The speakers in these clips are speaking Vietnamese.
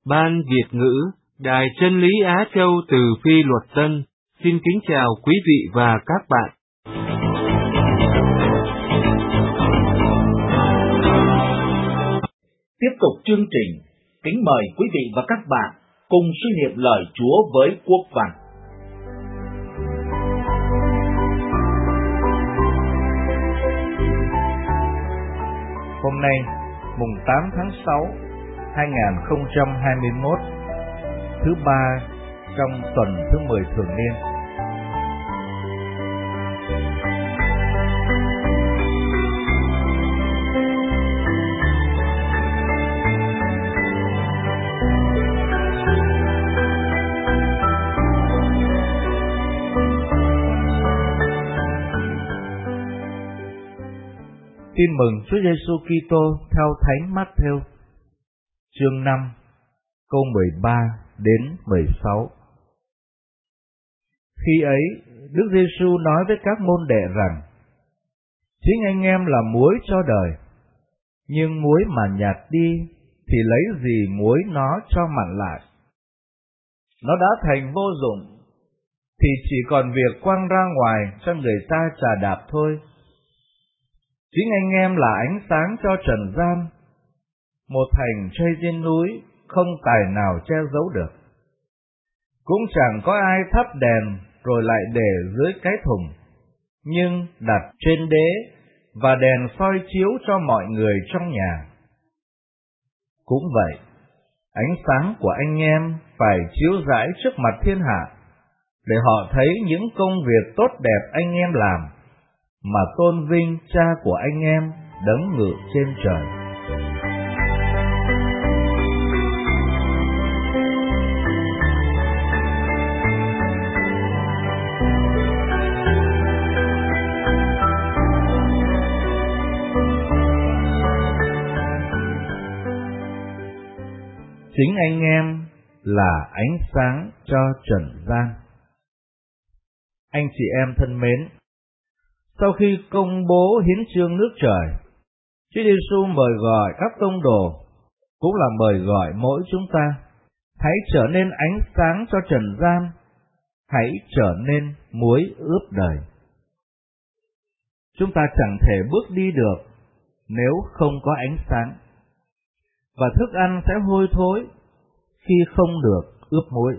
Ban Việt ngữ, Đài Chân lý Á Châu từ Phi Luật Tân, xin kính chào quý vị và các bạn. Tiếp tục chương trình, kính mời quý vị và các bạn cùng suy niệm lời Chúa với Quốc Văn. Hôm nay, mùng 8 tháng 6, 2021, thứ ba trong tuần thứ 10 thường niên. Tin mừng Chúa Giêsu Kitô theo Thánh Mát-thêu, chương 5, câu 13 đến 16. Khi ấy, Đức Giêsu nói với các môn đệ rằng: Chính anh em là muối cho đời, nhưng muối mà nhạt đi thì lấy gì muối nó cho mặn lại? Nó đã thành vô dụng, thì chỉ còn việc quăng ra ngoài cho người ta chà đạp thôi. Chính anh em là ánh sáng cho trần gian. Một thành xây trên núi không tài nào che giấu được. Cũng chẳng có ai thắp đèn rồi lại để dưới cái thùng, nhưng đặt trên đế, và đèn soi chiếu cho mọi người trong nhà. Cũng vậy, ánh sáng của anh em phải chiếu rải trước mặt thiên hạ, để họ thấy những công việc tốt đẹp anh em làm, mà tôn vinh Cha của anh em đấng ngự trên trời. Chính anh em là ánh sáng cho trần gian. Anh chị em thân mến, sau khi công bố hiến chương nước trời, Chúa Giêsu mời gọi các tông đồ, cũng là mời gọi mỗi chúng ta, hãy trở nên ánh sáng cho trần gian, hãy trở nên muối ướp đời. Chúng ta chẳng thể bước đi được nếu không có ánh sáng, và thức ăn sẽ hôi thối khi không được ướp muối.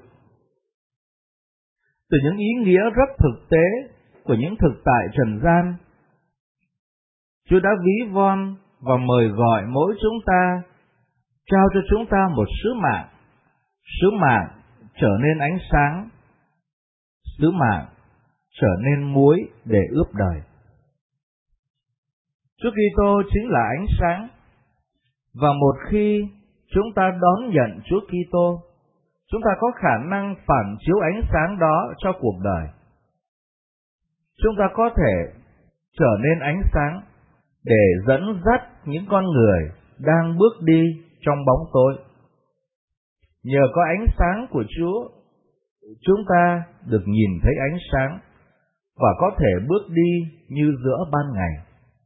Từ những ý nghĩa rất thực tế của những thực tại trần gian, Chúa đã ví von và mời gọi mỗi chúng ta, trao cho chúng ta một sứ mạng trở nên ánh sáng, sứ mạng trở nên muối để ướp đời. Chúa Kitô chính là ánh sáng, và một khi chúng ta đón nhận Chúa Kitô, chúng ta có khả năng phản chiếu ánh sáng đó cho cuộc đời. Chúng ta có thể trở nên ánh sáng để dẫn dắt những con người đang bước đi trong bóng tối. Nhờ có ánh sáng của Chúa, chúng ta được nhìn thấy ánh sáng và có thể bước đi như giữa ban ngày.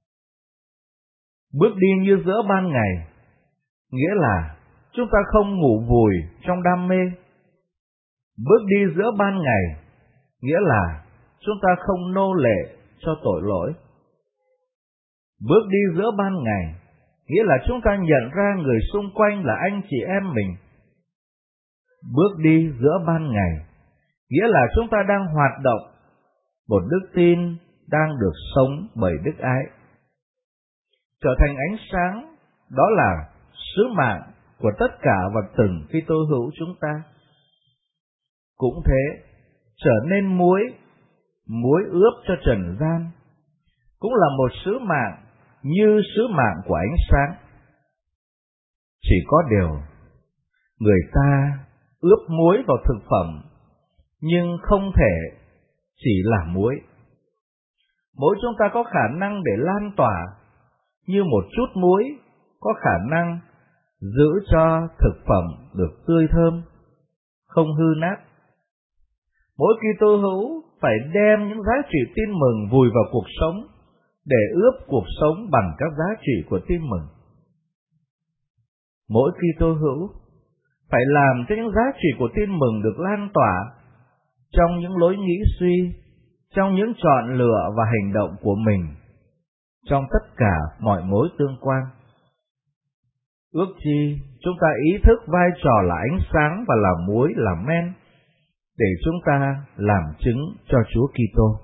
Bước đi như giữa ban ngày nghĩa là chúng ta không ngủ vùi trong đam mê. Bước đi giữa ban ngày nghĩa là chúng ta không nô lệ cho tội lỗi. Bước đi giữa ban ngày nghĩa là chúng ta nhận ra người xung quanh là anh chị em mình. Bước đi giữa ban ngày nghĩa là chúng ta đang hoạt động một đức tin đang được sống bởi đức ái. Trở thành ánh sáng, đó là sứ mạng của tất cả và từng Kitô hữu chúng ta. Cũng thế, trở nên muối ướp cho trần gian, cũng là một sứ mạng như sứ mạng của ánh sáng. Chỉ có điều, người ta ướp muối vào thực phẩm, nhưng không thể chỉ là muối. Mỗi chúng ta có khả năng để lan tỏa, như một chút muối có khả năng giữ cho thực phẩm được tươi thơm, không hư nát. Mỗi Kitô hữu phải đem những giá trị tin mừng vùi vào cuộc sống để ướp cuộc sống bằng các giá trị của tin mừng. Mỗi Kitô hữu phải làm cho những giá trị của tin mừng được lan tỏa trong những lối nghĩ suy, trong những chọn lựa và hành động của mình, trong tất cả mọi mối tương quan. Ước chi chúng ta ý thức vai trò là ánh sáng và là muối, là men, để chúng ta làm chứng cho Chúa Kitô.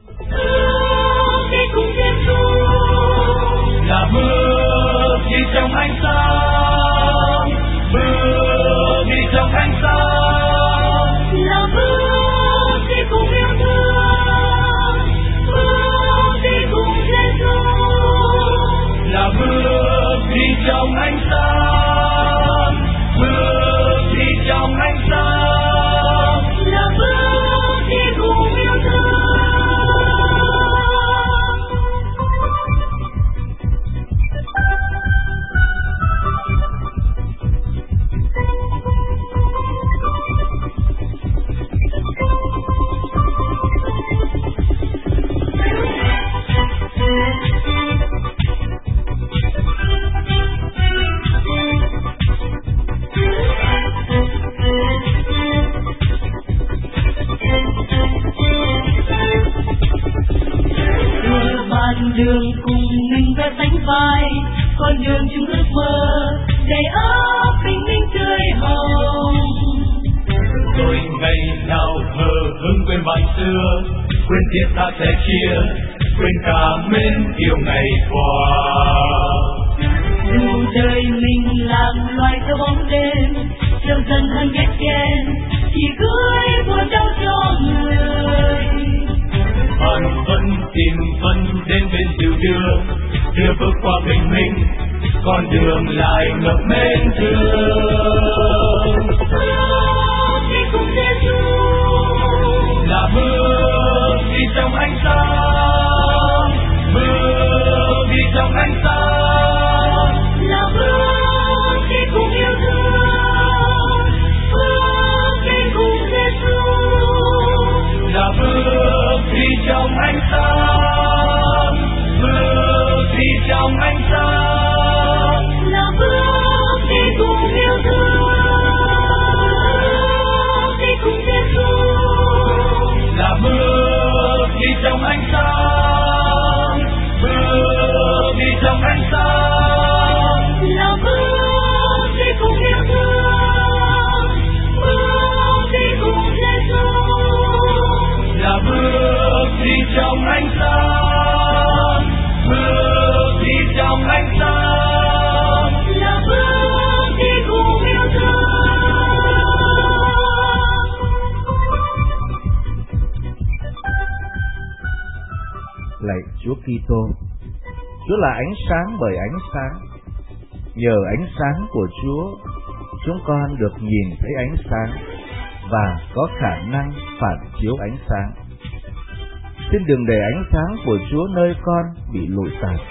Là bước đi trong ánh sáng, bước đi trong ánh sáng, là bước đi cùng yêu thương, bước đi cùng Giêsu, là bước đi trong ánh sáng, bước đi trong ánh sáng, là bước đi cùng yêu thương. Đường cùng mình về sánh vai, con đường chung ước mơ đầy ắp bình minh tươi hồng. Rồi ngày nào hờ hững quên bạn xưa, quên thiết tha sẻ chia, quên cả mến yêu ngày qua. Dù đời mình làm loài theo bóng đêm, dần dần hơn ghét ghen, chỉ gửi buồn đau cho người. An phận tìm phân đến bên dịu đưa bước qua bình minh, con đường lại ngập mến thương. Bước đi cùng Giêsu, là bước đi trong ánh sáng, bước đi trong ánh sáng, là bước đi cùng yêu thương, bước đi cùng Giêsu, là bước đi trong ánh sáng, bước đi trong ánh sáng, là bước đi cùng yêu thương, đi cùng Giêsu, là bước đi trong ánh sáng, bước đi trong ánh sáng, là bước đi cùng yêu thương, bước đi cùng Giêsu, là bước đi trong ánh sáng, bước đi trong ánh sáng, là bước đi cùng yêu thương. Lạy Chúa Kitô, Chúa là ánh sáng bởi ánh sáng. Nhờ ánh sáng của Chúa, chúng con được nhìn thấy ánh sáng và có khả năng phản chiếu ánh sáng. Xin đừng để ánh sáng của Chúa nơi con bị lụi tàn.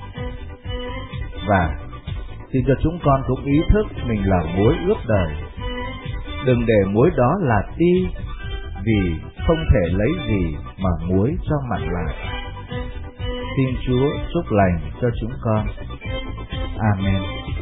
Và xin cho chúng con cũng ý thức mình là muối ướp đời. Đừng để muối đó là ti, vì không thể lấy gì mà muối cho mặn lại. Xin Chúa chúc lành cho chúng con. Amen.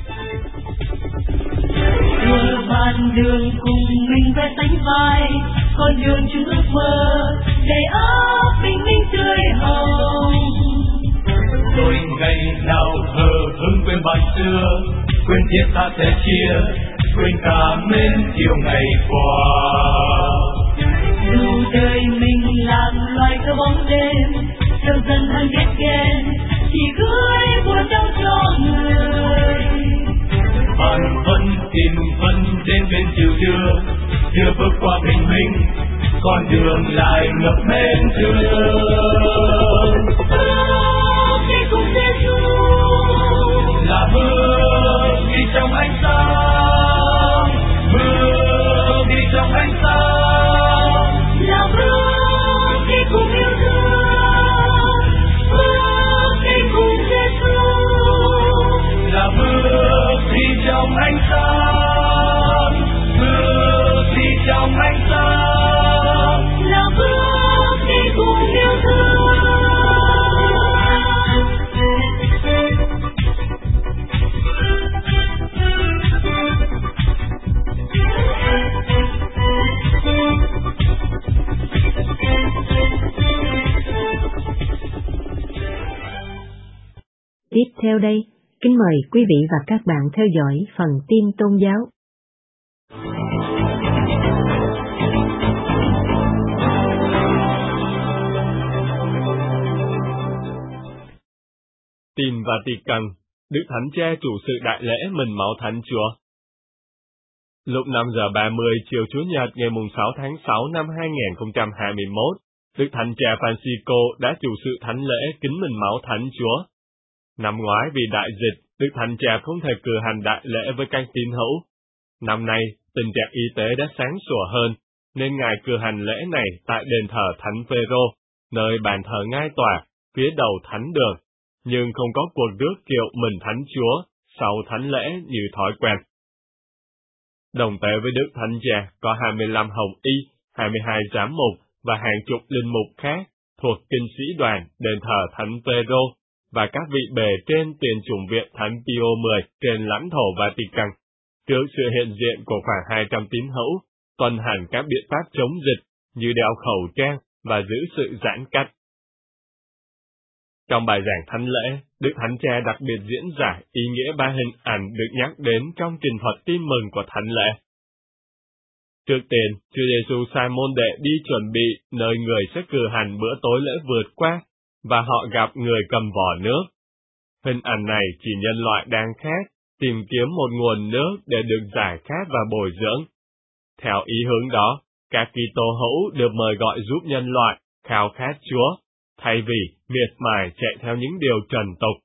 Vừa bàn đường cùng mình về sánh vai, con đường chung ước mơ đầy ắp bình minh tươi hồng. Rồi ngày nào hờ hững quên bạn xưa, quên thiết tha sẻ chia, quên cả mến yêu ngày qua. Dù đời mình làm loài theo bóng đêm, dần dần hơn ghét ghen, chỉ gửi buồn đau cho người. An phận tìm phân đến bên dịu đưa bước qua bình minh, con đường lại ngập mến thương. Bước đi cùng Giêsu, là bước đi trong ánh sáng, bước đi trong ánh sáng, là bước đi cùng yêu thương, bước đi cùng Giêsu, là bước đi trong ánh sáng, bước đi trong ánh sáng, là bước đi cùng yêu thương, Sau đây, kính mời quý vị và các bạn theo dõi phần tin tôn giáo. Tin Vatican, Đức Thánh Cha chủ sự đại lễ mình máu Thánh Chúa. Lúc 5 giờ 30 chiều Chủ nhật ngày 6 tháng 6 năm 2021, Đức Thánh Cha Francisco đã chủ sự thánh lễ kính mình máu Thánh Chúa. Năm ngoái vì đại dịch, Đức Thánh Cha không thể cử hành đại lễ với các tín hữu. Năm nay, tình trạng y tế đã sáng sủa hơn, nên Ngài cử hành lễ này tại đền thờ Thánh Phêrô, nơi bàn thờ ngai tòa, phía đầu thánh đường, nhưng không có cuộc rước kiệu mình Thánh Chúa sau thánh lễ như thói quen. Đồng tế với Đức Thánh Cha có 25 hồng y, 22 giám mục và hàng chục linh mục khác thuộc kinh sĩ đoàn đền thờ Thánh Phêrô và các vị bề trên tiền chủng viện Thánh Pio X trên lãnh thổ Vatican. Trước sự hiện diện của khoảng 200 tín hữu, tuân hành các biện pháp chống dịch như đeo khẩu trang và giữ sự giãn cách. Trong bài giảng thánh lễ, Đức Thánh Cha đặc biệt diễn giải ý nghĩa ba hình ảnh được nhắc đến trong trình thuật tin mừng của thánh lễ. Trước tiên, Chúa Giêsu sai môn đệ đi chuẩn bị nơi người sẽ cử hành bữa tối lễ vượt qua, và họ gặp người cầm vò nước. Hình ảnh này chỉ nhân loại đang khát, tìm kiếm một nguồn nước để được giải khát và bồi dưỡng. Theo ý hướng đó, các Kitô hữu được mời gọi giúp nhân loại khao khát Chúa, thay vì miệt mài chạy theo những điều trần tục.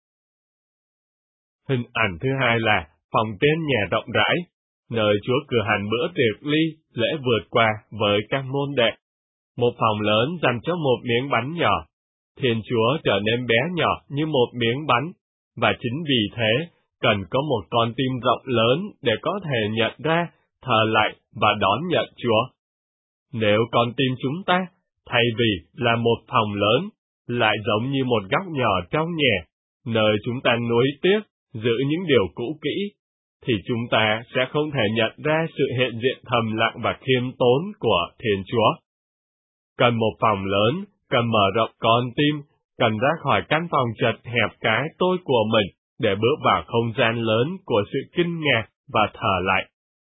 Hình ảnh thứ hai là phòng trên nhà rộng rãi, nơi Chúa cử hành bữa tiệc ly, lễ vượt qua với các môn đệ. Một phòng lớn dành cho một miếng bánh nhỏ. Thiên Chúa trở nên bé nhỏ như một miếng bánh, và chính vì thế, cần có một con tim rộng lớn để có thể nhận ra, thờ lạy và đón nhận Chúa. Nếu con tim chúng ta, thay vì là một phòng lớn, lại giống như một góc nhỏ trong nhà, nơi chúng ta nuối tiếc, giữ những điều cũ kỹ, thì chúng ta sẽ không thể nhận ra sự hiện diện thầm lặng và khiêm tốn của Thiên Chúa. Cần một phòng lớn, cần mở rộng con tim, cần ra khỏi căn phòng chật hẹp cái tôi của mình để bước vào không gian lớn của sự kinh ngạc và thờ lạy.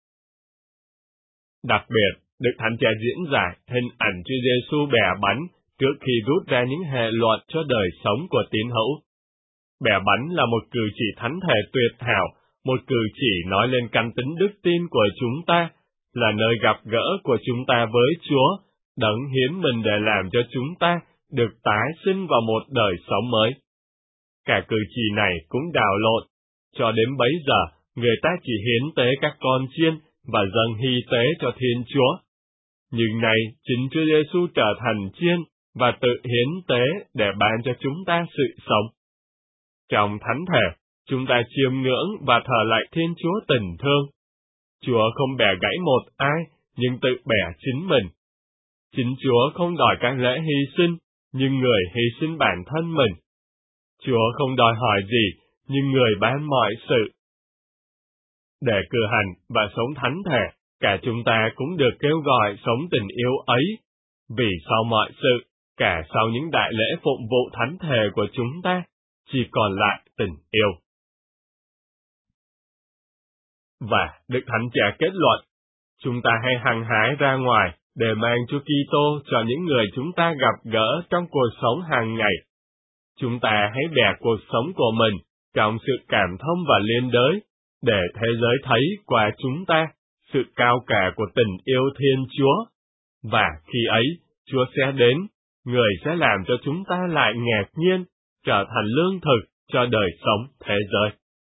Đặc biệt, Đức Thánh Cha diễn giải hình ảnh Chúa Giêsu bẻ bánh trước khi rút ra những hệ luận cho đời sống của tín hữu. Bẻ bánh là một cử chỉ thánh thể tuyệt hảo, một cử chỉ nói lên căn tính đức tin của chúng ta, là nơi gặp gỡ của chúng ta với Chúa, đấng hiến mình để làm cho chúng ta được tái sinh vào một đời sống mới. Cả cử chỉ này cũng đảo lộn. Cho đến bấy giờ, người ta chỉ hiến tế các con chiên và dâng hy tế cho Thiên Chúa. Nhưng nay, chính Chúa Giêsu trở thành chiên và tự hiến tế để ban cho chúng ta sự sống. Trong thánh thể, chúng ta chiêm ngưỡng và thờ lạy Thiên Chúa tình thương. Chúa không bẻ gãy một ai, nhưng tự bẻ chính mình. Chính Chúa không đòi các lễ hy sinh, nhưng người hy sinh bản thân mình. Chúa không đòi hỏi gì, nhưng người ban mọi sự. Để cử hành và sống thánh thể, cả chúng ta cũng được kêu gọi sống tình yêu ấy, vì sau mọi sự, cả sau những đại lễ phụng vụ thánh thể của chúng ta, chỉ còn lại tình yêu. Và Đức Thánh Cha kết luận, chúng ta hãy hăng hái ra ngoài để mang Chúa Kitô cho những người chúng ta gặp gỡ trong cuộc sống hàng ngày. Chúng ta hãy bẻ cuộc sống của mình trong sự cảm thông và liên đới, để thế giới thấy qua chúng ta sự cao cả của tình yêu Thiên Chúa. Và khi ấy, Chúa sẽ đến, người sẽ làm cho chúng ta lại ngạc nhiên, trở thành lương thực cho đời sống thế giới.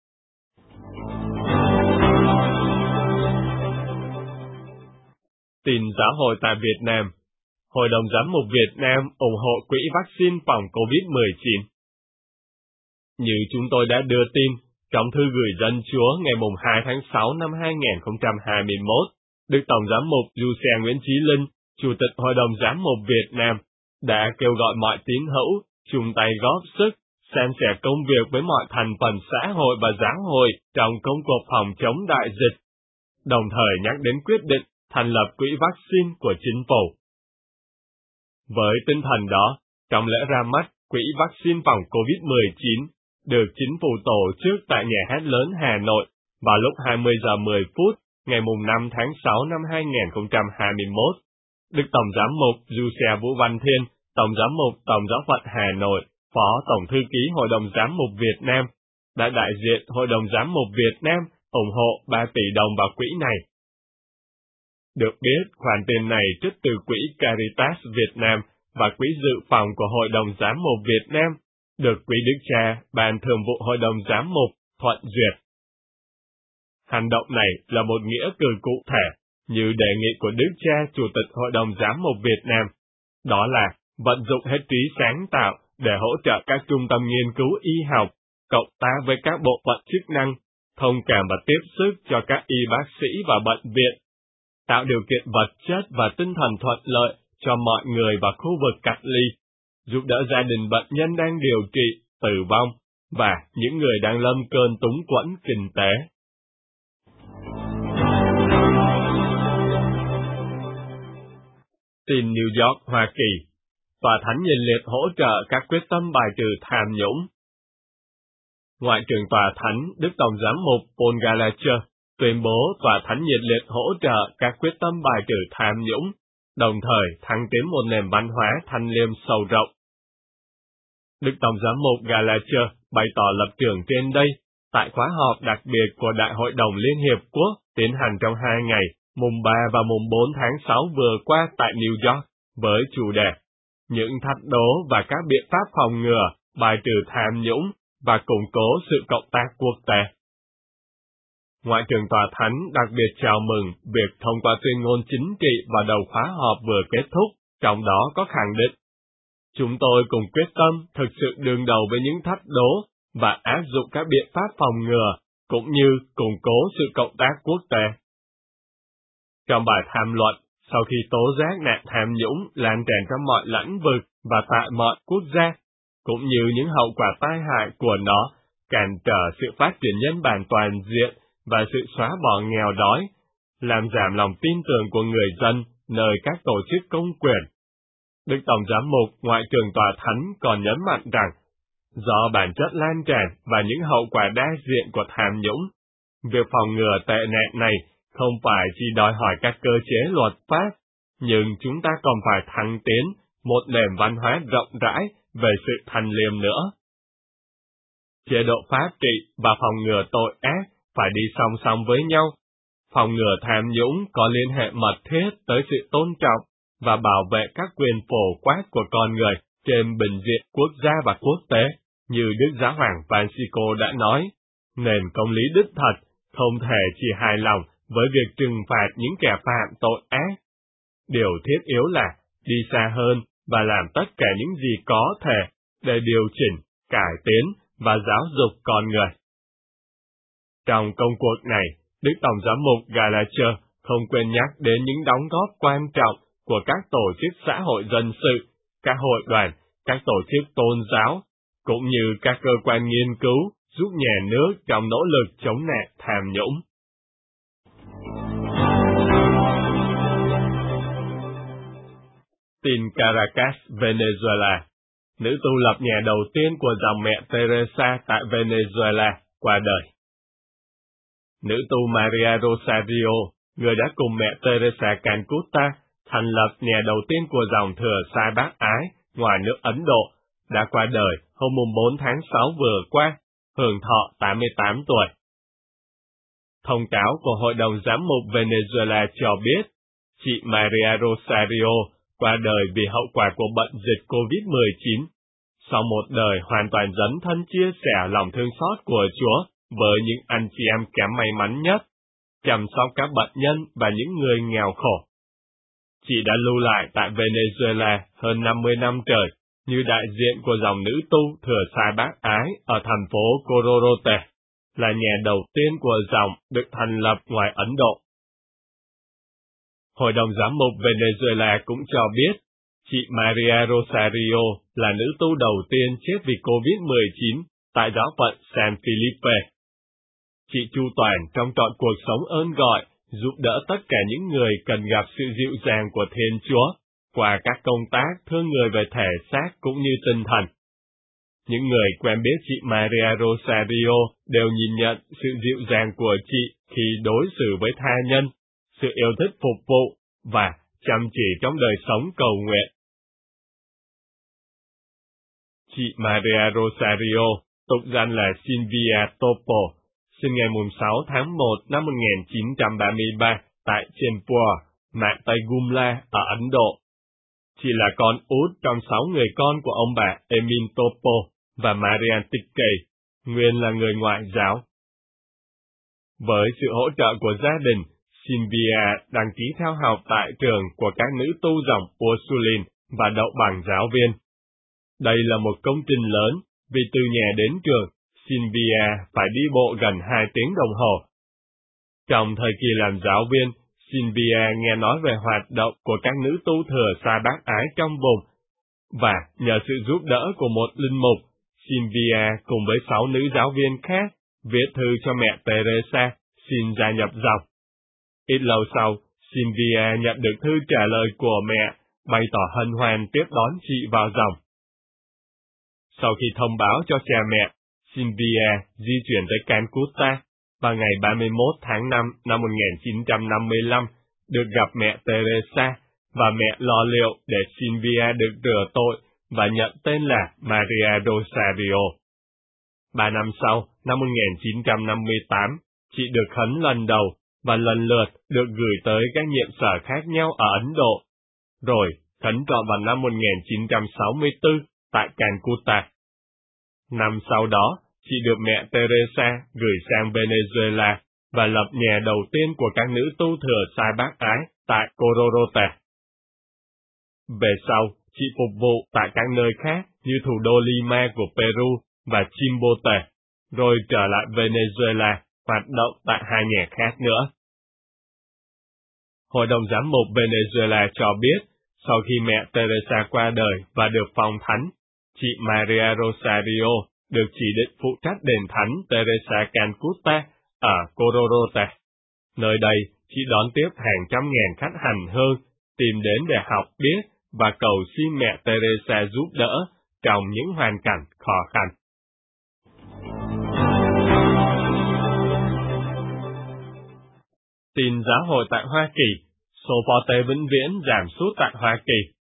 Tin Giáo hội tại Việt Nam. Hội đồng Giám mục Việt Nam ủng hộ quỹ vaccine phòng COVID-19. Như chúng tôi đã đưa tin, trong thư gửi dân Chúa ngày 2 tháng 6 năm 2021, Đức Tổng Giám mục Giuse Nguyễn Chí Linh, Chủ tịch Hội đồng Giám mục Việt Nam, đã kêu gọi mọi tín hữu chung tay góp sức, san sẻ công việc với mọi thành phần xã hội và giáo hội trong công cuộc phòng chống đại dịch, đồng thời nhắc đến quyết định thành lập quỹ vaccine của chính phủ. Với tinh thần đó, trong lễ ra mắt quỹ vaccine phòng COVID-19, được chính phủ tổ chức tại Nhà hát lớn Hà Nội vào lúc 20 giờ 10 phút ngày 5 tháng 6 năm 2021. Đức Tổng Giám mục Giuse Vũ Văn Thiên, Tổng Giám mục Tổng Giáo phận Hà Nội, Phó Tổng Thư ký Hội đồng Giám mục Việt Nam, đã đại diện Hội đồng Giám mục Việt Nam ủng hộ 3 tỷ đồng vào quỹ này. Được biết, khoản tiền này trích từ quỹ Caritas Việt Nam và quỹ dự phòng của Hội đồng Giám mục Việt Nam, được Quý Đức Cha, Ban Thường vụ Hội đồng Giám mục thuận duyệt. Hành động này là một nghĩa cử cụ thể, như đề nghị của Đức Cha Chủ tịch Hội đồng Giám mục Việt Nam, đó là vận dụng hết trí sáng tạo để hỗ trợ các trung tâm nghiên cứu y học, cộng tác với các bộ phận chức năng, thông cảm và tiếp sức cho các y bác sĩ và bệnh viện, tạo điều kiện vật chất và tinh thần thuận lợi cho mọi người vào khu vực cách ly, giúp đỡ gia đình bệnh nhân đang điều trị, tử vong, và những người đang lâm cơn túng quẫn kinh tế. Tin New York, Hoa Kỳ. Tòa Thánh nhiệt liệt hỗ trợ các quyết tâm bài trừ tham nhũng. Ngoại trưởng Tòa Thánh Đức Tổng Giám mục Paul Gallagher tuyên bố Tòa Thánh nhiệt liệt hỗ trợ các quyết tâm bài trừ tham nhũng, đồng thời thăng tiến một nền văn hóa thanh liêm sâu rộng. Đức Tổng Giám mục Gallagher bày tỏ lập trường trên đây tại khóa họp đặc biệt của Đại hội đồng Liên Hiệp Quốc tiến hành trong 2 ngày, mùng 3 và mùng 4 tháng 6 vừa qua tại New York, với chủ đề những thách đố và các biện pháp phòng ngừa, bài trừ tham nhũng và củng cố sự cộng tác quốc tế. Ngoại trưởng Tòa Thánh đặc biệt chào mừng việc thông qua tuyên ngôn chính trị vào đầu khóa họp vừa kết thúc, trong đó có khẳng định: chúng tôi cùng quyết tâm thực sự đương đầu với những thách đố và áp dụng các biện pháp phòng ngừa, cũng như củng cố sự cộng tác quốc tế. Trong bài tham luận, sau khi tố giác nạn tham nhũng lan tràn trong mọi lĩnh vực và tại mọi quốc gia, cũng như những hậu quả tai hại của nó, cản trở sự phát triển nhân bản toàn diện và sự xóa bỏ nghèo đói, làm giảm lòng tin tưởng của người dân nơi các tổ chức công quyền. Đức Tổng Giám mục Ngoại trưởng Tòa Thánh còn nhấn mạnh rằng, do bản chất lan tràn và những hậu quả đa diện của tham nhũng, việc phòng ngừa tệ nạn này không phải chỉ đòi hỏi các cơ chế luật pháp, nhưng chúng ta còn phải thăng tiến một nền văn hóa rộng rãi về sự thanh liêm nữa. Chế độ pháp trị và phòng ngừa tội ác phải đi song song với nhau. Phòng ngừa tham nhũng có liên hệ mật thiết tới sự tôn trọng và bảo vệ các quyền phổ quát của con người trên bình diện quốc gia và quốc tế, như Đức Giáo hoàng Francisco đã nói, nền công lý đích thật không thể chỉ hài lòng với việc trừng phạt những kẻ phạm tội ác. Điều thiết yếu là đi xa hơn và làm tất cả những gì có thể để điều chỉnh, cải tiến và giáo dục con người. Trong công cuộc này, Đức Tổng Giám mục Gallagher không quên nhắc đến những đóng góp quan trọng của các tổ chức xã hội dân sự, các hội đoàn, các tổ chức tôn giáo, cũng như các cơ quan nghiên cứu giúp nhà nước trong nỗ lực chống nạn tham nhũng. Tin Caracas, Venezuela. Nữ tu lập nhà đầu tiên của dòng mẹ Teresa tại Venezuela qua đời. Nữ tu Maria Rosario, người đã cùng mẹ Teresa Calcutta thành lập nhà đầu tiên của dòng thừa sai bác ái ngoài nước Ấn Độ, đã qua đời hôm 4 tháng 6 vừa qua, hưởng thọ 88 tuổi. Thông cáo của Hội đồng Giám mục Venezuela cho biết, chị Maria Rosario qua đời vì hậu quả của bệnh dịch COVID-19, sau một đời hoàn toàn dấn thân chia sẻ lòng thương xót của Chúa với những anh chị em kém may mắn nhất, chăm sóc các bệnh nhân và những người nghèo khổ. Chị đã lưu lại tại Venezuela hơn 50 năm trời, như đại diện của dòng nữ tu thừa sai bác ái ở thành phố Cororote, là nhà đầu tiên của dòng được thành lập ngoài Ấn Độ. Hội đồng Giám mục Venezuela cũng cho biết, chị Maria Rosario là nữ tu đầu tiên chết vì COVID-19 tại giáo phận San Felipe. Chị chu toàn trong trọn cuộc sống ơn gọi, giúp đỡ tất cả những người cần gặp sự dịu dàng của Thiên Chúa, qua các công tác thương người về thể xác cũng như tinh thần. Những người quen biết chị Maria Rosario đều nhìn nhận sự dịu dàng của chị khi đối xử với tha nhân, sự yêu thích phục vụ và chăm chỉ trong đời sống cầu nguyện. Chị Maria Rosario, tục danh là Silvia Topo, sinh ngày 6 tháng 1 năm 1933 tại Chenpur, mạng Tây Gumla ở Ấn Độ. Chị là con út trong 6 người con của ông bà Emin Topo và Marian Tikkei, nguyên là người ngoại giáo. Với sự hỗ trợ của gia đình, Silvia đăng ký theo học tại trường của các nữ tu dòng Ursuline và đậu bằng giáo viên. Đây là một công trình lớn, vì từ nhà đến trường, Silvia phải đi bộ gần 2 tiếng đồng hồ. Trong thời kỳ làm giáo viên, Silvia nghe nói về hoạt động của các nữ tu thừa xa bác ái trong vùng, và nhờ sự giúp đỡ của một linh mục, Silvia cùng với 6 nữ giáo viên khác viết thư cho mẹ Teresa xin gia nhập dòng. Ít lâu sau, Silvia nhận được thư trả lời của mẹ, bày tỏ hân hoan tiếp đón chị vào dòng. Sau khi thông báo cho cha mẹ, Silvia di chuyển tới Calcutta và ngày 31 tháng 5 năm 1955 được gặp mẹ Teresa và mẹ lo liệu để Silvia được rửa tội và nhận tên là Maria Rosario. 3 năm sau, năm 1958, chị được khấn lần đầu và lần lượt được gửi tới các nhiệm sở khác nhau ở Ấn Độ, rồi khấn trọn vào năm 1964 tại Calcutta. Năm sau đó, chị được mẹ Teresa gửi sang Venezuela và lập nhà đầu tiên của các nữ tu thừa sai bác ái tại Cororote. Về sau, chị phục vụ tại các nơi khác như thủ đô Lima của Peru và Chimbote, rồi trở lại Venezuela, hoạt động tại 2 nhà khác nữa. Hội đồng giám mục Venezuela cho biết, sau khi mẹ Teresa qua đời và được phong thánh, chị Maria Rosario được chỉ định phụ trách đền thánh Teresa Calcutta ở Cororote. Nơi đây, chị đón tiếp hàng trăm ngàn khách hành hương, tìm đến để học biết và cầu xin mẹ Teresa giúp đỡ trong những hoàn cảnh khó khăn. Tin giáo hội tại Hoa Kỳ, số phó tế vĩnh viễn giảm sút tại Hoa Kỳ.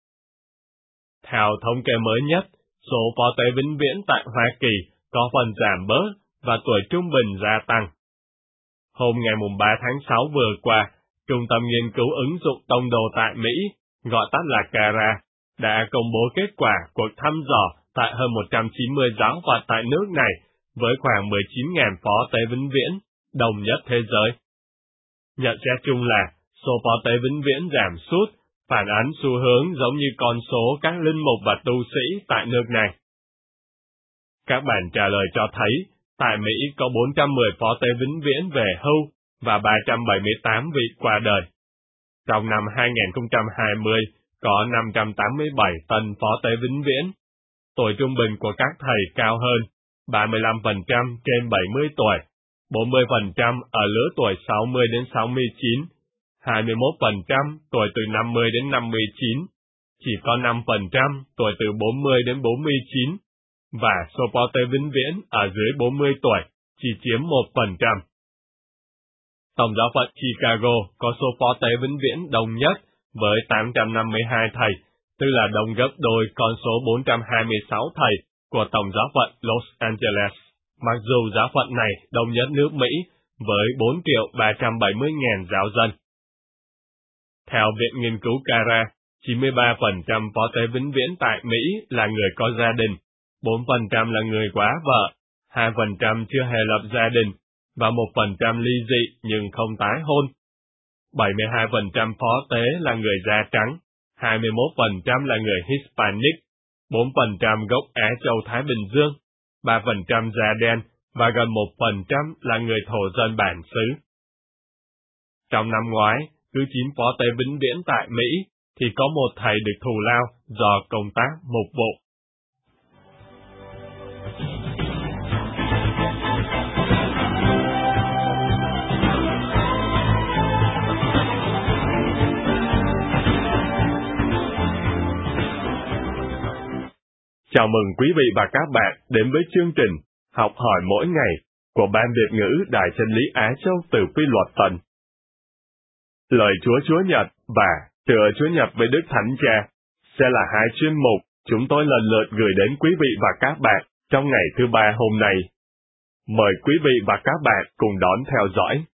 Theo thống kê mới nhất, số phó tế vĩnh viễn tại Hoa Kỳ có phần giảm bớt và tuổi trung bình gia tăng. Hôm ngày 3 tháng 6 vừa qua, Trung tâm Nghiên cứu ứng dụng tông đồ tại Mỹ, gọi tắt là CARA, đã công bố kết quả cuộc thăm dò tại hơn 190 giáo phận tại nước này với khoảng 19.000 phó tế vĩnh viễn, đông nhất thế giới. Nhận xét chung là số phó tế vĩnh viễn giảm sút, phản ánh xu hướng giống như con số các linh mục và tu sĩ tại nước này. Các bản trả lời cho thấy, tại Mỹ có 410 phó tế vĩnh viễn về hưu và 378 vị qua đời. Trong năm 2020, có 587 tân phó tế vĩnh viễn. Tuổi trung bình của các thầy cao hơn, 35% trên 70 tuổi, 40% ở lứa tuổi 60 đến 69, 21% tuổi từ 50 đến 59, chỉ có 5% tuổi từ 40 đến 49, và số phó tế vĩnh viễn ở dưới 40 tuổi chỉ chiếm 1%. Tổng giáo phận Chicago có số phó tế vĩnh viễn đông nhất với 852 thầy, tức là đông gấp đôi con số 426 thầy của Tổng giáo phận Los Angeles, mặc dù giáo phận này đông nhất nước Mỹ với 4.370.000 giáo dân. Theo Viện Nghiên cứu CARA, 93% phó tế vĩnh viễn tại Mỹ là người có gia đình, 4% là người quá vợ, 2% chưa hề lập gia đình, và 1% ly dị nhưng không tái hôn. 72% phó tế là người da trắng, 21% là người Hispanic, 4% gốc Á Châu Thái Bình Dương, 3% da đen và gần 1% là người thổ dân bản xứ. Trong năm ngoái, cứ 9 phó tế vĩnh viễn tại Mỹ thì có một thầy được thù lao do công tác mục vụ. Chào mừng quý vị và các bạn đến với chương trình Học hỏi mỗi ngày của Ban Việt ngữ Đài Chân lý Á Châu từ Quy Luật Tân. Lời Chúa Nhật và Tựa Chúa Nhật với Đức Thánh Cha sẽ là hai chuyên mục chúng tôi lần lượt gửi đến quý vị và các bạn trong ngày thứ ba hôm nay. Mời quý vị và các bạn cùng đón theo dõi.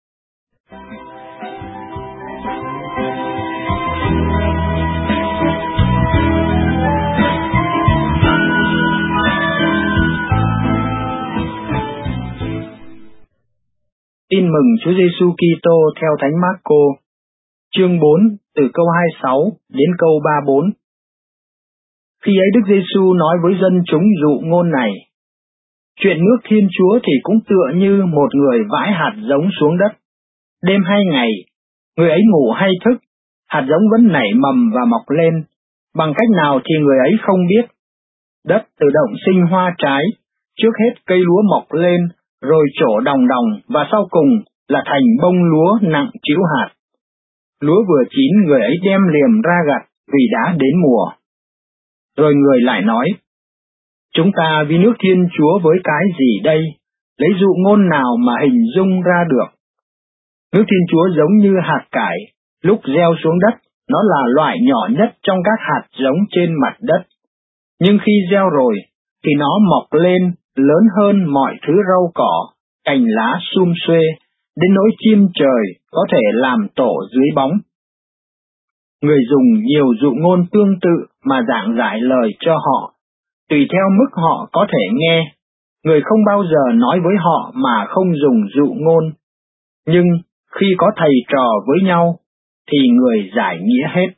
Tin mừng Chúa Giêsu Kitô theo Thánh Mác-cô, chương 4 từ câu 26 đến câu 34. Khi ấy Đức Giêsu nói với dân chúng dụ ngôn này: Chuyện nước Thiên Chúa thì cũng tựa như một người vãi hạt giống xuống đất. Đêm 2 ngày, người ấy ngủ hay thức, hạt giống vẫn nảy mầm và mọc lên, bằng cách nào thì người ấy không biết. Đất tự động sinh hoa trái, trước hết cây lúa mọc lên, rồi trổ đồng và sau cùng là thành bông lúa nặng trĩu hạt. Lúa vừa chín người ấy đem liềm ra gặt vì đã đến mùa. Rồi người lại nói: Chúng ta vì nước Thiên Chúa với cái gì đây, lấy dụ ngôn nào mà hình dung ra được? Nước Thiên Chúa giống như hạt cải, lúc gieo xuống đất, nó là loại nhỏ nhất trong các hạt giống trên mặt đất. Nhưng khi gieo rồi, thì nó mọc lên, lớn hơn mọi thứ rau cỏ, cành lá sum xuê, đến nỗi chim trời có thể làm tổ dưới bóng. Người dùng nhiều dụ ngôn tương tự mà giảng giải lời cho họ, tùy theo mức họ có thể nghe. Người không bao giờ nói với họ mà không dùng dụ ngôn. Nhưng khi có thầy trò với nhau, thì người giải nghĩa hết.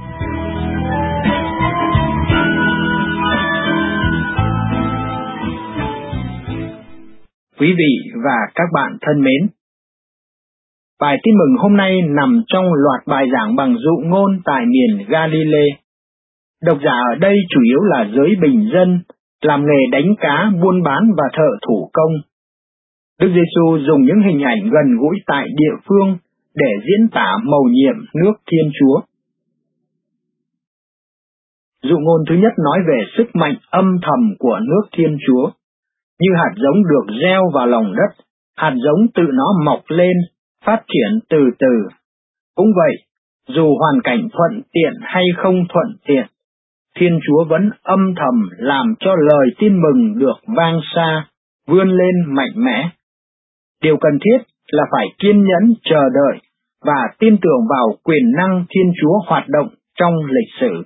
Quý vị và các bạn thân mến, bài tin mừng hôm nay nằm trong loạt bài giảng bằng dụ ngôn tại miền Galilee. Độc giả ở đây chủ yếu là giới bình dân, làm nghề đánh cá, buôn bán và thợ thủ công. Đức Giêsu dùng những hình ảnh gần gũi tại địa phương để diễn tả mầu nhiệm nước Thiên Chúa. Dụ ngôn thứ nhất nói về sức mạnh âm thầm của nước Thiên Chúa. Như hạt giống được gieo vào lòng đất, hạt giống tự nó mọc lên, phát triển từ từ. Cũng vậy, dù hoàn cảnh thuận tiện hay không thuận tiện, Thiên Chúa vẫn âm thầm làm cho lời tin mừng được vang xa, vươn lên mạnh mẽ. Điều cần thiết là phải kiên nhẫn chờ đợi và tin tưởng vào quyền năng Thiên Chúa hoạt động trong lịch sử.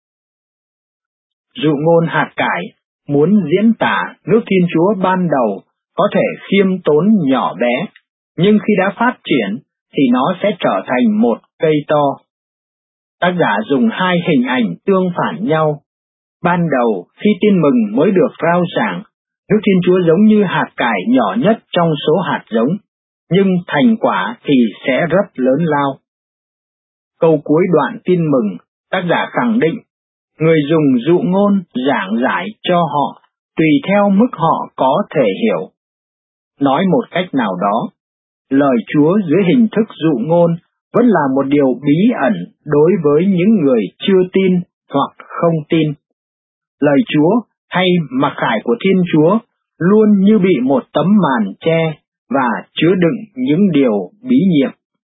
Dụ ngôn hạt cải muốn diễn tả nước Thiên Chúa ban đầu có thể khiêm tốn nhỏ bé, nhưng khi đã phát triển thì nó sẽ trở thành một cây to. Tác giả dùng hai hình ảnh tương phản nhau. Ban đầu khi tin mừng mới được rao giảng, nước Thiên Chúa giống như hạt cải nhỏ nhất trong số hạt giống, nhưng thành quả thì sẽ rất lớn lao. Câu cuối đoạn tin mừng, tác giả khẳng định, người dùng dụ ngôn giảng giải cho họ tùy theo mức họ có thể hiểu. Nói một cách nào đó, lời Chúa dưới hình thức dụ ngôn vẫn là một điều bí ẩn đối với những người chưa tin hoặc không tin. Lời Chúa hay mặc khải của Thiên Chúa luôn như bị một tấm màn che và chứa đựng những điều bí nhiệm.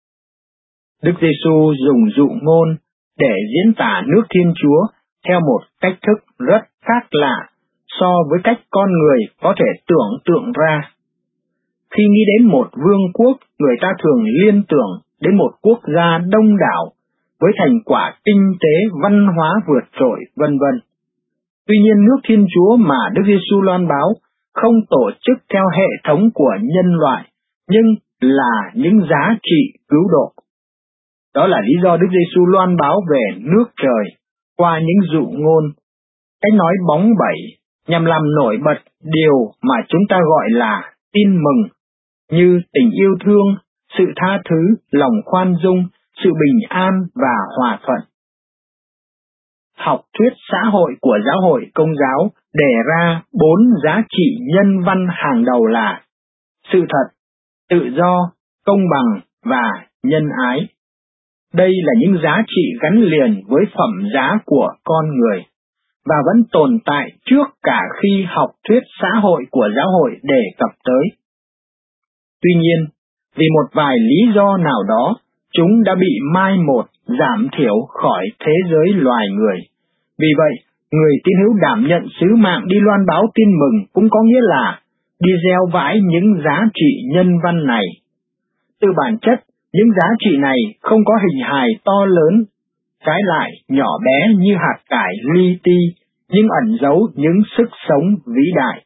Đức Giêsu dùng dụ ngôn để diễn tả nước Thiên Chúa theo một cách thức rất khác lạ so với cách con người có thể tưởng tượng ra. Khi nghĩ đến một vương quốc, người ta thường liên tưởng đến một quốc gia đông đảo với thành quả kinh tế, văn hóa vượt trội, vân vân. Tuy nhiên nước Thiên Chúa mà Đức Giêsu loan báo không tổ chức theo hệ thống của nhân loại, nhưng là những giá trị cứu độ. Đó là lý do Đức Giêsu loan báo về nước trời qua những dụ ngôn, cách nói bóng bẩy, nhằm làm nổi bật điều mà chúng ta gọi là tin mừng, như tình yêu thương, sự tha thứ, lòng khoan dung, sự bình an và hòa thuận. Học thuyết xã hội của giáo hội Công giáo đề ra 4 giá trị nhân văn hàng đầu là sự thật, tự do, công bằng và nhân ái. Đây là những giá trị gắn liền với phẩm giá của con người. và vẫn tồn tại trước cả khi học thuyết xã hội của giáo hội đề cập tới. Tuy nhiên, vì một vài lý do nào đó, chúng đã bị mai một, giảm thiểu khỏi thế giới loài người. Vì vậy, người tín hữu đảm nhận sứ mạng đi loan báo tin mừng cũng có nghĩa là đi gieo vãi những giá trị nhân văn này. Từ bản chất, những giá trị này không có hình hài to lớn, trái lại nhỏ bé như hạt cải li ti, nhưng ẩn giấu những sức sống vĩ đại.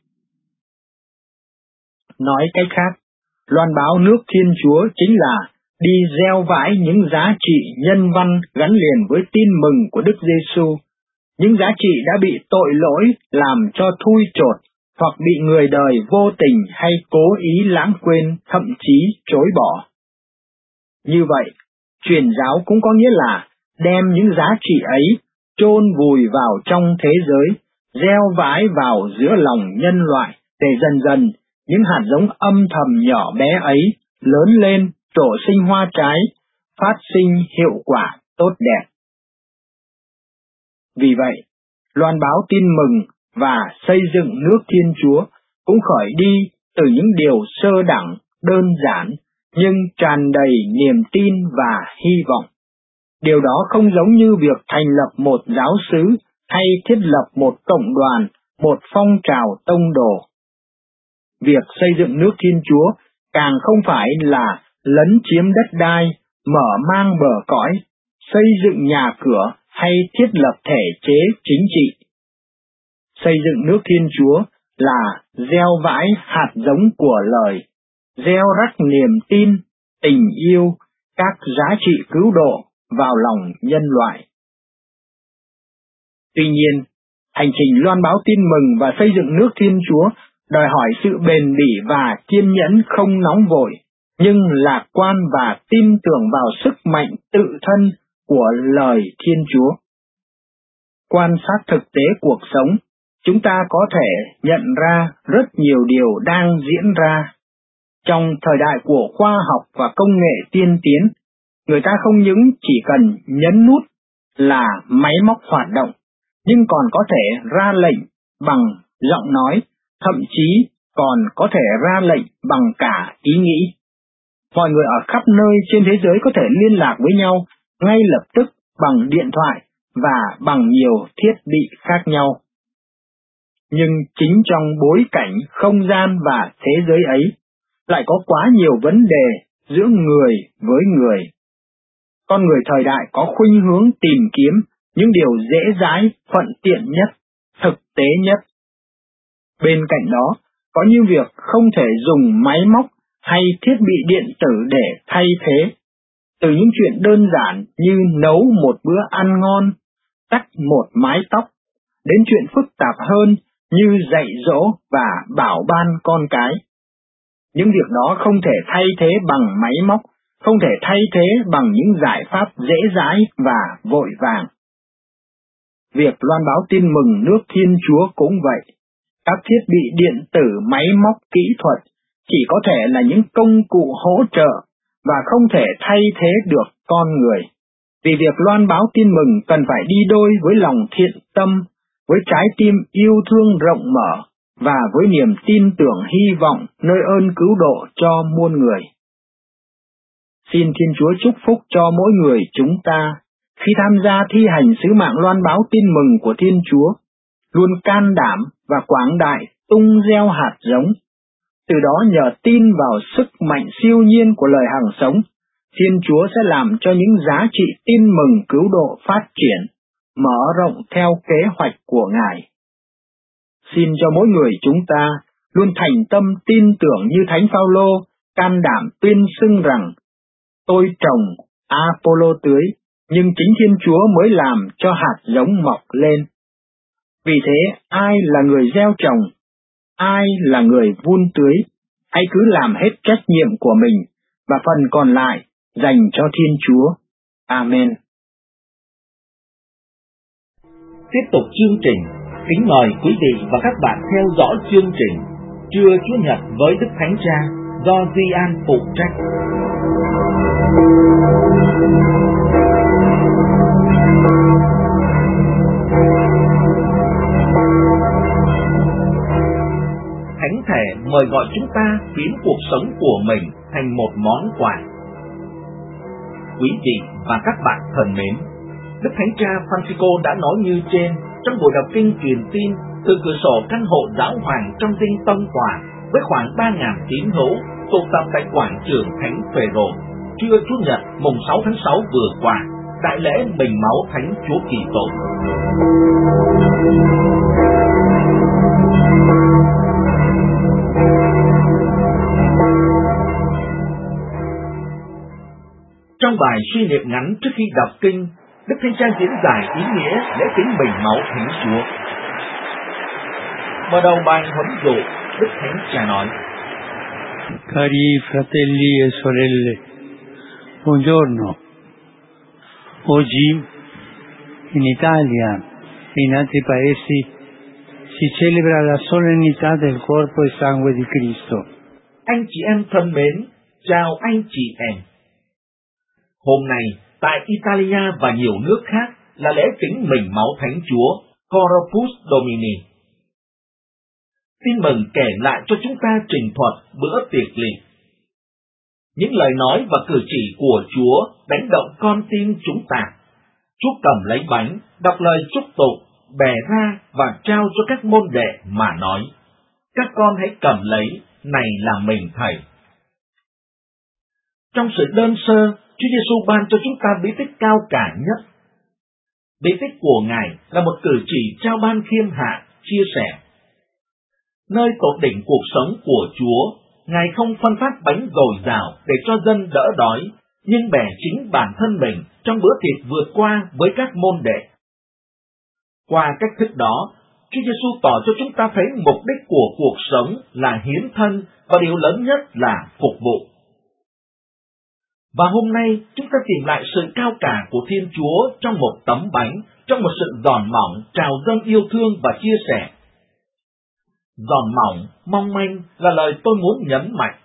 Nói cách khác, loan báo nước Thiên Chúa chính là đi gieo vãi những giá trị nhân văn gắn liền với tin mừng của Đức Giêsu, những giá trị đã bị tội lỗi làm cho thui chột, hoặc bị người đời vô tình hay cố ý lãng quên, thậm chí chối bỏ. Như vậy, truyền giáo cũng có nghĩa là đem những giá trị ấy chôn vùi vào trong thế giới, gieo vãi vào giữa lòng nhân loại, để dần dần những hạt giống âm thầm nhỏ bé ấy lớn lên, trổ sinh hoa trái, phát sinh hiệu quả tốt đẹp. Vì vậy, loan báo tin mừng và xây dựng nước Thiên Chúa cũng khởi đi từ những điều sơ đẳng, đơn giản, nhưng tràn đầy niềm tin và hy vọng. Điều đó không giống như việc thành lập một giáo xứ hay thiết lập một cộng đoàn, một phong trào tông đồ. Việc xây dựng nước Thiên Chúa càng không phải là lấn chiếm đất đai, mở mang bờ cõi, xây dựng nhà cửa hay thiết lập thể chế chính trị. Xây dựng nước Thiên Chúa là gieo vãi hạt giống của lời, gieo rắc niềm tin, tình yêu, các giá trị cứu độ vào lòng nhân loại. Tuy nhiên, hành trình loan báo tin mừng và xây dựng nước Thiên Chúa đòi hỏi sự bền bỉ và kiên nhẫn không nóng vội, nhưng lạc quan và tin tưởng vào sức mạnh tự thân của lời Thiên Chúa. Quan sát thực tế cuộc sống, chúng ta có thể nhận ra rất nhiều điều đang diễn ra. Trong thời đại của khoa học và công nghệ tiên tiến, người ta không những chỉ cần nhấn nút là máy móc hoạt động, nhưng còn có thể ra lệnh bằng giọng nói, thậm chí còn có thể ra lệnh bằng cả ý nghĩ. Mọi người ở khắp nơi trên thế giới có thể liên lạc với nhau ngay lập tức bằng điện thoại và bằng nhiều thiết bị khác nhau. Nhưng chính trong bối cảnh không gian và thế giới ấy, lại có quá nhiều vấn đề giữa người với người. Con người thời đại có khuynh hướng tìm kiếm những điều dễ dãi, thuận tiện nhất, thực tế nhất. Bên cạnh đó, có những việc không thể dùng máy móc hay thiết bị điện tử để thay thế. Từ những chuyện đơn giản như nấu một bữa ăn ngon, cắt một mái tóc, đến chuyện phức tạp hơn như dạy dỗ và bảo ban con cái. Những việc đó không thể thay thế bằng máy móc, không thể thay thế bằng những giải pháp dễ dãi và vội vàng. Việc loan báo tin mừng nước Thiên Chúa cũng vậy. Các thiết bị điện tử, máy móc, kỹ thuật chỉ có thể là những công cụ hỗ trợ và không thể thay thế được con người. Vì việc loan báo tin mừng cần phải đi đôi với lòng thiện tâm, với trái tim yêu thương rộng mở và với niềm tin tưởng hy vọng nơi ơn cứu độ cho muôn người. Xin Thiên Chúa chúc phúc cho mỗi người chúng ta khi tham gia thi hành sứ mạng loan báo tin mừng của Thiên Chúa, luôn can đảm và quảng đại tung gieo hạt giống. Từ đó nhờ tin vào sức mạnh siêu nhiên của lời hằng sống, Thiên Chúa sẽ làm cho những giá trị tin mừng cứu độ phát triển, mở rộng theo kế hoạch của Ngài. Xin cho mỗi người chúng ta luôn thành tâm tin tưởng như Thánh Phaolô, can đảm tuyên xưng rằng: tôi trồng, Apollo tưới, nhưng chính Thiên Chúa mới làm cho hạt giống mọc lên. Vì thế, ai là người gieo trồng, ai là người vun tưới, hãy cứ làm hết trách nhiệm của mình, và phần còn lại dành cho Thiên Chúa. Amen. Tiếp tục chương trình, kính mời quý vị và các bạn theo dõi chương trình Trưa Chúa Nhật với Đức Thánh Cha do Duy An phụ trách. mời gọi chúng ta biến cuộc sống của mình thành một món quà. Quý vị và các bạn thân mến, Đức Thánh Cha Francisco đã nói như trên trong buổi đọc kinh truyền tin từ cửa sổ căn hộ giáo hoàng trong dinh tông tòa với khoảng 3.000 tín hữu tụ tập tại quảng trường Thánh Phêrô trưa Chủ nhật mùng 6 tháng 6 vừa qua, đại lễ mình máu Thánh Chúa Kitô. Trong bài suy niệm ngắn trước khi đọc kinh, Đức Thánh Cha diễn giải ý nghĩa lễ kính mình máu Thánh Chúa. Mở đầu bài huấn dụ, Đức Thánh Cha nói: Cari fratelli e sorelle, buongiorno. Oggi in Italia e in altri paesi si celebra la solennità del corpo e sangue di Cristo. Anh chị em thân mến, chào anh chị em. Hôm nay, tại Italia và nhiều nước khác là lễ kính mình máu Thánh Chúa, Corpus Domini. Tin mừng kể lại cho chúng ta trình thuật bữa tiệc lỵ. Những lời nói và cử chỉ của Chúa đánh động con tim chúng ta. Chúa cầm lấy bánh, đọc lời chúc tụng, bẻ ra và trao cho các môn đệ mà nói: các con hãy cầm lấy, này là mình Thầy. Trong sự đơn sơ, Chúa Giêsu ban cho chúng ta bí tích cao cả nhất. Bí tích của Ngài là một cử chỉ trao ban khiêm hạ, chia sẻ. Nơi tột đỉnh cuộc sống của Chúa, Ngài không phân phát bánh dồi dào để cho dân đỡ đói, nhưng bẻ chính bản thân mình trong bữa tiệc vượt qua với các môn đệ. Qua cách thức đó, Chúa Giêsu tỏ cho chúng ta thấy mục đích của cuộc sống là hiến thân và điều lớn nhất là phục vụ. Và hôm nay, chúng ta tìm lại sự cao cả của Thiên Chúa trong một tấm bánh, trong một sự giòn mỏng, trào dâng yêu thương và chia sẻ. Giòn mỏng, mong manh là lời tôi muốn nhấn mạnh.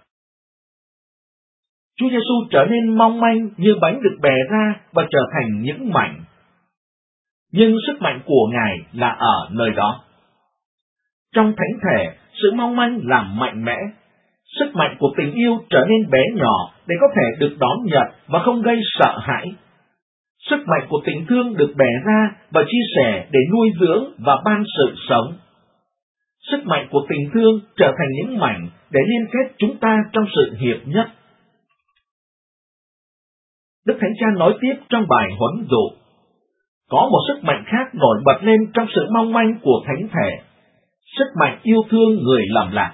Chúa Giêsu trở nên mong manh như bánh được bẻ ra và trở thành những mảnh. Nhưng sức mạnh của Ngài là ở nơi đó. Trong thánh thể, sự mong manh làm mạnh mẽ. Sức mạnh của tình yêu trở nên bé nhỏ để có thể được đón nhận và không gây sợ hãi. Sức mạnh của tình thương được bẻ ra và chia sẻ để nuôi dưỡng và ban sự sống. Sức mạnh của tình thương trở thành những mảnh để liên kết chúng ta trong sự hiệp nhất. Đức Thánh Cha nói tiếp trong bài huấn dụ: có một sức mạnh khác nổi bật lên trong sự mong manh của thánh thể, sức mạnh yêu thương người lầm lạc.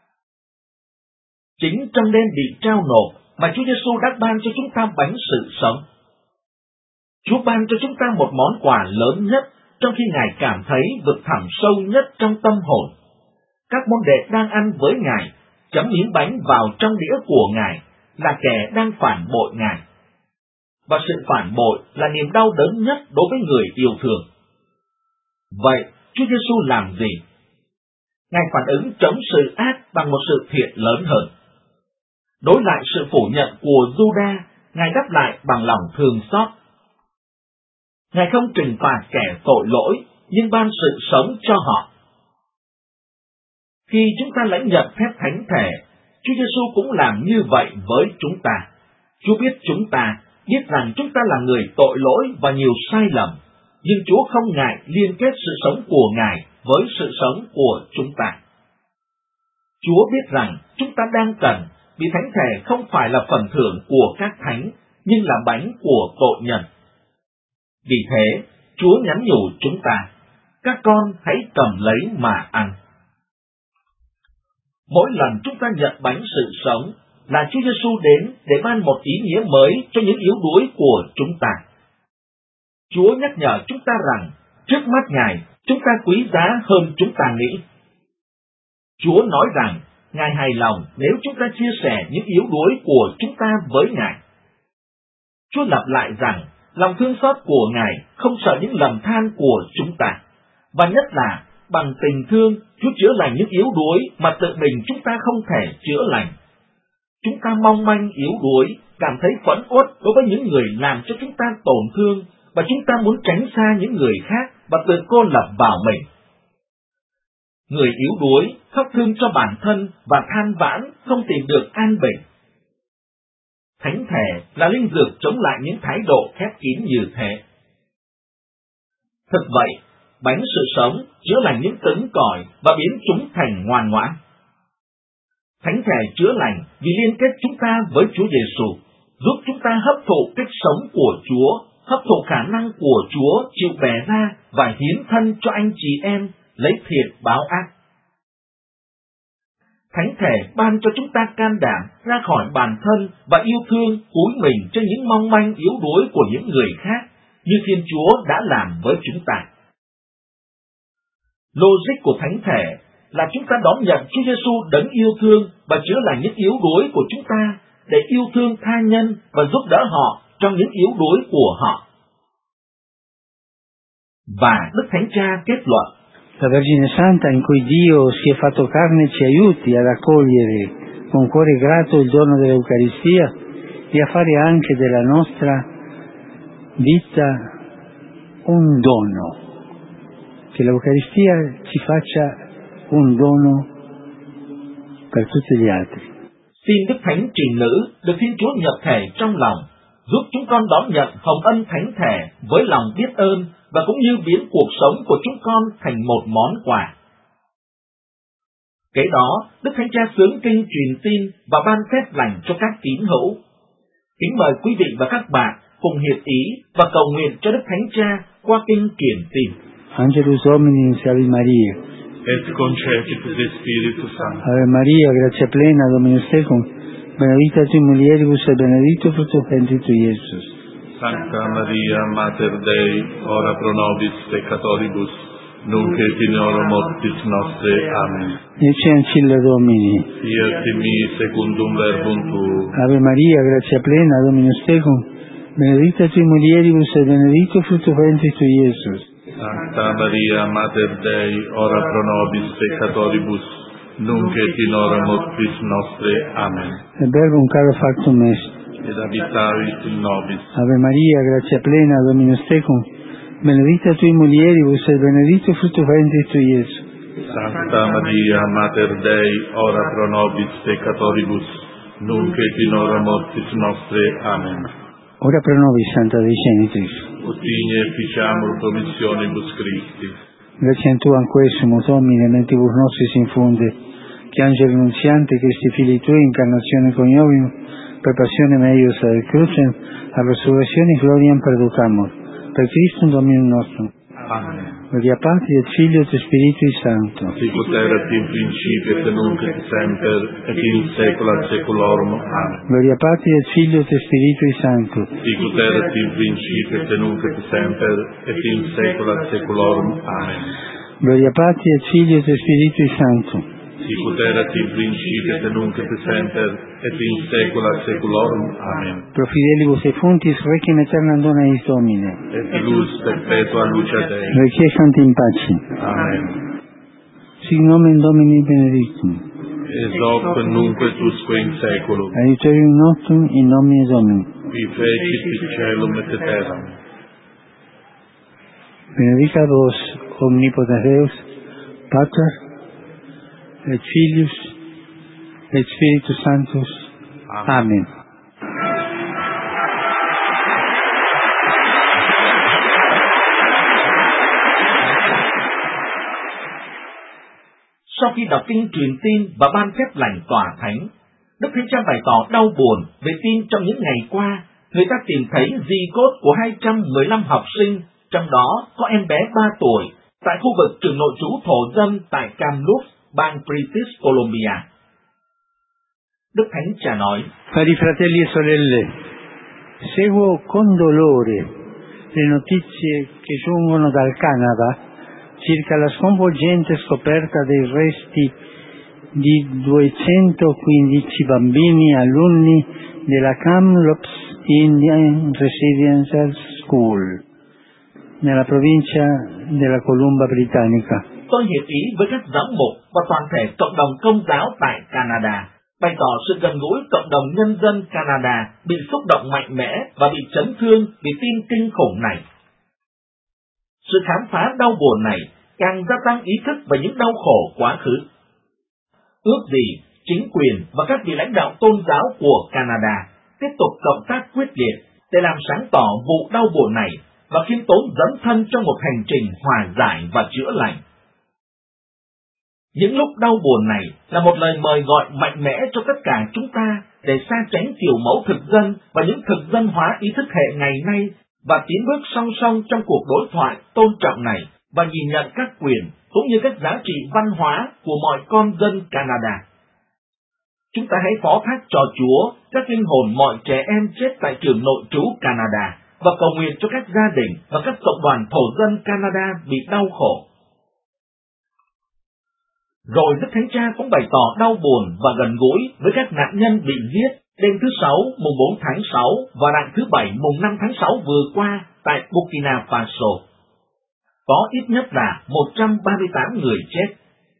Chính trong đêm bị trao nộp mà Chúa Giêsu đã ban cho chúng ta bánh sự sống. Chúa ban cho chúng ta một món quà lớn nhất trong khi Ngài cảm thấy vực thẳm sâu nhất trong tâm hồn. Các môn đệ đang ăn với Ngài, chấm miếng bánh vào trong đĩa của Ngài là kẻ đang phản bội Ngài. Và sự phản bội là niềm đau đớn nhất đối với người yêu thương. Vậy, Chúa Giêsu làm gì? Ngài phản ứng chống sự ác bằng một sự thiện lớn hơn. Đối lại sự phủ nhận của Giuđa, Ngài đáp lại bằng lòng thương xót. Ngài không trừng phạt kẻ tội lỗi, nhưng ban sự sống cho họ. Khi chúng ta lãnh nhận phép thánh thể, Chúa Giêsu cũng làm như vậy với chúng ta. Chúa biết chúng ta, biết rằng chúng ta là người tội lỗi và nhiều sai lầm, nhưng Chúa không ngại liên kết sự sống của Ngài với sự sống của chúng ta. Chúa biết rằng chúng ta đang cần, vì thánh thể không phải là phần thưởng của các thánh, nhưng là bánh của tội nhân. Vì thế, Chúa nhắn nhủ chúng ta: các con hãy cầm lấy mà ăn. Mỗi lần chúng ta nhận bánh sự sống, là Chúa Giêsu đến để ban một ý nghĩa mới cho những yếu đuối của chúng ta. Chúa nhắc nhở chúng ta rằng, trước mắt Ngài, chúng ta quý giá hơn chúng ta nghĩ. Chúa nói rằng, Ngài hài lòng nếu chúng ta chia sẻ những yếu đuối của chúng ta với Ngài. Chúa lặp lại rằng, lòng thương xót của Ngài không sợ những lầm than của chúng ta, và nhất là bằng tình thương, Chúa chữa lành những yếu đuối mà tự mình chúng ta không thể chữa lành. Chúng ta mong manh yếu đuối, cảm thấy phẫn uất đối với những người làm cho chúng ta tổn thương, và chúng ta muốn tránh xa những người khác và tự cô lập vào mình. Người yếu đuối, khóc thương cho bản thân và than vãn không tìm được an bình. Thánh thể là linh dược chống lại những thái độ khép kín như thế. Thực vậy, bánh sự sống chữa lành những cứng cỏi và biến chúng thành ngoan ngoãn. Thánh thể chữa lành vì liên kết chúng ta với Chúa Giêsu, giúp chúng ta hấp thụ cách sống của Chúa, hấp thụ khả năng của Chúa chịu bẻ ra và hiến thân cho anh chị em, lấy thiện báo ác. Thánh thể ban cho chúng ta can đảm ra khỏi bản thân và yêu thương cúi mình cho những mong manh yếu đuối của những người khác, như Thiên Chúa đã làm với chúng ta. Logic của thánh thể là chúng ta đón nhận Chúa Giêsu đấng yêu thương và chữa lành những yếu đuối của chúng ta để yêu thương tha nhân và giúp đỡ họ trong những yếu đuối của họ. Và Đức Thánh Cha kết luận: La Vergine Santa in cui Dio si è fatto carne ci aiuti ad accogliere con cuore grato il dono dell'Eucaristia e a fare anche della nostra vita un dono. Che l'Eucaristia ci faccia un dono per tutti gli altri. Xin Đức Thánh Trì Nữ được Thiên Chúa nhập thể trong lòng, giúp chúng con đón nhận hồng ân thánh thể với lòng biết ơn và cũng như biến cuộc sống của chúng con thành một món quà. Kế đó, Đức Thánh Cha xướng kinh truyền tin và ban phép lành cho các tín hữu. Kính mời quý vị và các bạn cùng hiệp ý và cầu nguyện cho Đức Thánh Cha qua kinh truyền tin. Angelus Hominis Ave Maria. Et concepit de Spiritus Sancto. Ave Maria, grazia plena, Dominus tecum, benedicta tui mulieribus et benedictus fructus ventris tui, Iesus. Sancta Maria, Mater Dei, ora pro nobis peccatoribus, nunc et in hora mortis nostre. Amen. Ecce ancilla Domini. Fiat mi secundum verbum tuo. Ave Maria, grazia plena, Dominus tecum, benedicta tui mulieribus et benedictus fructus ventris tui, Iesus. Sancta Maria, Mater Dei, ora pro nobis peccatoribus, nunc et in hora mortis nostre. Amen. Et verbum caro factum est. Ed habitavit in nobis. Ave Maria, grazia plena, Dominus tecum, benedicta tui mulieribus et benedictus fructus ventris tui, Iesus. Sancta Maria, Mater Dei, ora pro nobis peccatoribus, nunc et in hora mortis nostre. Amen. Ora pro nobis, Santa Dei Genitrix. Ut igne ficiamur promissionibus Christi. Grazie a Tu anquessumus, Domine, mentibus nostris infunde, che angelo annunziante, Christi Filii Tui, incarnazione coniovium, per passione meius ad crucem, a resurrezione gloriam perducamur, per Christum Dominum nostrum. Amen. Gloria Patri et Filio et Spiritui Sancto. Sicut erat in principio et nunc et semper et in saecula saeculorum. Amen. Gloria Patri et Filio et Spiritui Sancto. Sicut erat in principio et nunc et semper et in saecula saeculorum. Amen. Gloria Patri et Filio et Spiritui Sancto. Sicut erat in principio et nunc et semper et in saecula saeculorum. Amen. Pro fidelibus et fontis requiem aeternam dona eis Domine. Et lux perpetua luce Dei. Requiescant in pace. Amen. Sic nomen Domini benedictum. Et hoc nunc et usque in saeculum. Aiuterium nostrum in nomine Domini. Qui fecit caelum et terram. Benedicat vos omnipotens Deus, Pater, et Filius, et Spiritus Sanctus. Amen. Sau khi đọc kinh truyền tin và ban phép lành tỏa thánh, Đức Thánh Cha bày tỏ đau buồn về tin trong những ngày qua, người ta tìm thấy di cốt của 215 học sinh, trong đó có em bé 3 tuổi, tại khu vực trường nội trú thổ dân tại Kamloops, bang British Columbia. Đức Thánh Cha nói: Cari fratelli e sorelle, seguo con dolore le notizie che giungono dal Canada circa la sconvolgente scoperta dei resti di 215 bambini alunni della Kamloops Indian Residential School nella provincia della Columbia Britannica. Tôi hiệp ý với các giám mục và toàn thể cộng đồng Công giáo tại Canada, bày tỏ sự gần gũi cộng đồng nhân dân Canada bị xúc động mạnh mẽ và bị chấn thương vì tin kinh khủng này. Sự khám phá đau buồn này càng gia tăng ý thức về những đau khổ quá khứ. Ước gì chính quyền và các vị lãnh đạo tôn giáo của Canada tiếp tục cộng tác quyết liệt để làm sáng tỏ vụ đau buồn này và khiêm tốn dấn thân trong một hành trình hòa giải và chữa lành. Những lúc đau buồn này là một lời mời gọi mạnh mẽ cho tất cả chúng ta để xa tránh kiểu mẫu thực dân và những thực dân hóa ý thức hệ ngày nay và tiến bước song song trong cuộc đối thoại tôn trọng này và nhìn nhận các quyền cũng như các giá trị văn hóa của mọi con dân Canada. Chúng ta hãy phó thác cho Chúa các linh hồn mọi trẻ em chết tại trường nội trú Canada và cầu nguyện cho các gia đình và các cộng đoàn thổ dân Canada bị đau khổ. Rồi Đức Thánh Cha cũng bày tỏ đau buồn và gần gũi với các nạn nhân bị giết đêm thứ 6 mùng 4 tháng 6 và rạng thứ 7 mùng 5 tháng 6 vừa qua tại Burkina Faso. Có ít nhất là 138 người chết.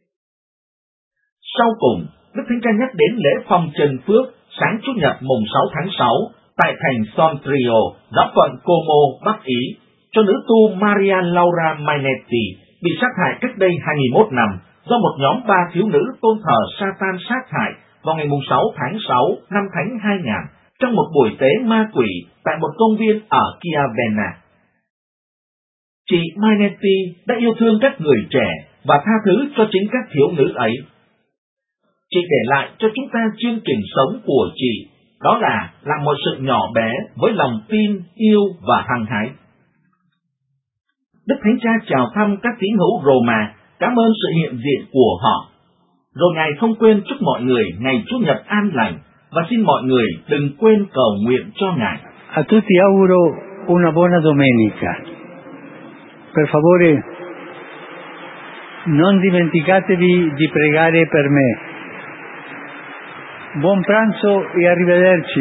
Sau cùng, Đức Thánh Cha nhắc đến lễ phong trần phước sáng Chủ nhật mùng 6 tháng 6 tại thành Sontrio, giáo phận Como, Bắc Ý, cho nữ tu Maria Laura Mainetti bị sát hại cách đây 21 năm do một nhóm 3 thiếu nữ tôn thờ Satan sát hại vào ngày mùng 6 tháng 6 năm Thánh 2000 trong một buổi tế ma quỷ tại một công viên ở Chiavenna. Chị Mainetti đã yêu thương các người trẻ và tha thứ cho chính các thiếu nữ ấy. Chị để lại cho chúng ta chương trình sống của chị, đó là làm một sự nhỏ bé với lòng tin, yêu và hăng hái. Đức Thánh Cha chào thăm các tín hữu Roma, cảm ơn sự hiện diện của họ. Rồi Ngài không quên chúc mọi người ngày Chủ nhật an lành và xin mọi người đừng quên cầu nguyện cho Ngài. A tutti auguro una buona domenica. Per favore, non dimenticatevi di pregare per me. Buon pranzo e arrivederci.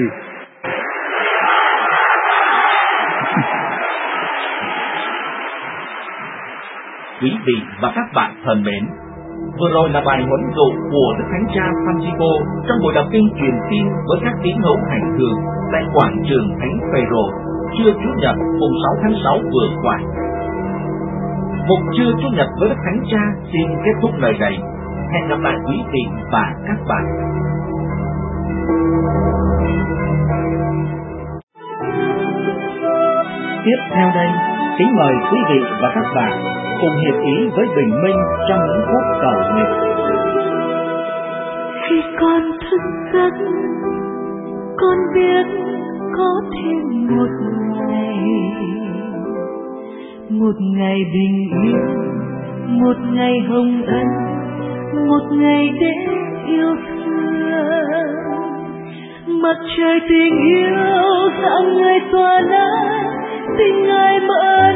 Quý vị và các bạn thân mến, vừa rồi là bài huấn dụ của Đức Thánh Cha Francisco trong buổi đọc kinh truyền tin với các tín hữu hành hương tại quảng trường Thánh Phêrô trưa Chủ nhật mùng 6 tháng 6 vừa qua. Mục trưa Chủ nhật với Đức Thánh Cha xin kết thúc nơi đây. Hẹn gặp lại quý vị và các bạn. Tiếp theo đây, kính mời quý vị và các bạn cùng hiệp ý với Bình Minh trong những phút cầu nguyện. Khi con thức giấc, con biết có thêm một ngày bình yên, một ngày hồng ân, một ngày để yêu thương. Mặt trời tình yêu dạng người tỏa nắng, tình người mở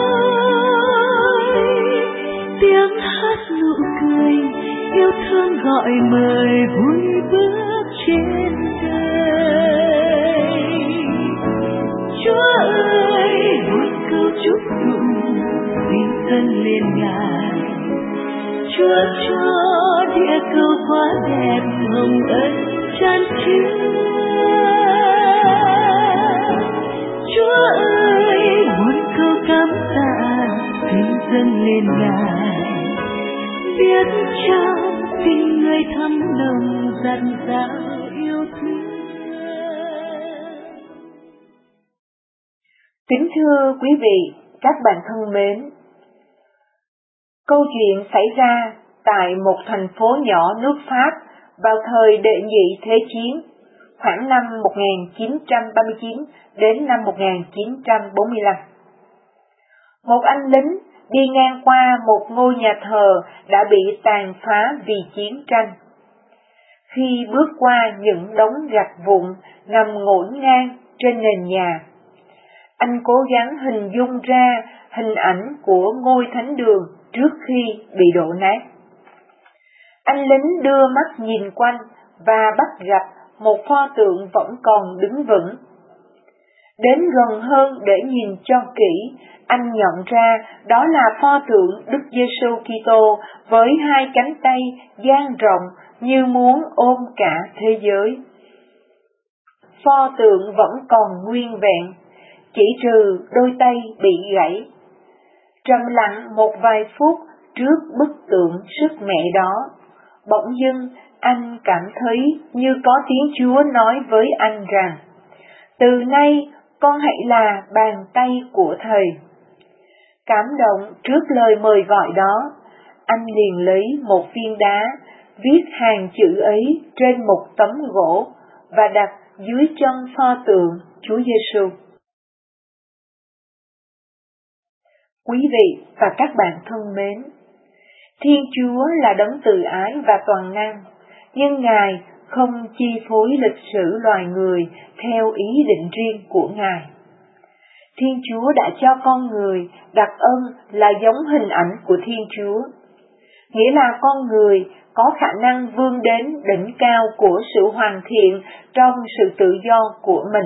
lối, tiếng hát nụ cười yêu thương gọi mời vui bước trên đời. Chúa ơi, một câu chúc tụng xin dâng lên Ngài. Chúa cho địa cầu quá đẹp hồng ân chan chứa. Chúa ơi, một câu cảm tạ xin dâng lên Ngài. Biết trao tình người thắm nồng dặn dào yêu thương. Kính thưa quý vị, các bạn thân mến, câu chuyện xảy ra tại một thành phố nhỏ nước Pháp vào thời đệ nhị Thế chiến, khoảng năm 1939 đến năm 1945. Một anh lính đi ngang qua một ngôi nhà thờ đã bị tàn phá vì chiến tranh. Khi bước qua những đống gạch vụn nằm ngổn ngang trên nền nhà, anh cố gắng hình dung ra hình ảnh của ngôi thánh đường trước khi bị đổ nát. Anh lính đưa mắt nhìn quanh và bắt gặp một pho tượng vẫn còn đứng vững. Đến gần hơn để nhìn cho kỹ, anh nhận ra đó là pho tượng Đức Giêsu Kitô với hai cánh tay dang rộng như muốn ôm cả thế giới. Pho tượng vẫn còn nguyên vẹn, chỉ trừ đôi tay bị gãy. Trầm lặng một vài phút trước bức tượng sức mẹ đó, bỗng dưng anh cảm thấy như có tiếng Chúa nói với anh rằng, từ nay con hãy là bàn tay của Thầy. Cảm động trước lời mời gọi đó, anh liền lấy một viên đá, viết hàng chữ ấy trên một tấm gỗ và đặt dưới chân pho tượng Chúa Giêsu. Quý vị và các bạn thân mến, Thiên Chúa là đấng từ ái và toàn năng, nhưng Ngài không chi phối lịch sử loài người theo ý định riêng của Ngài. Thiên Chúa đã cho con người đặc ân là giống hình ảnh của Thiên Chúa, nghĩa là con người có khả năng vươn đến đỉnh cao của sự hoàn thiện trong sự tự do của mình.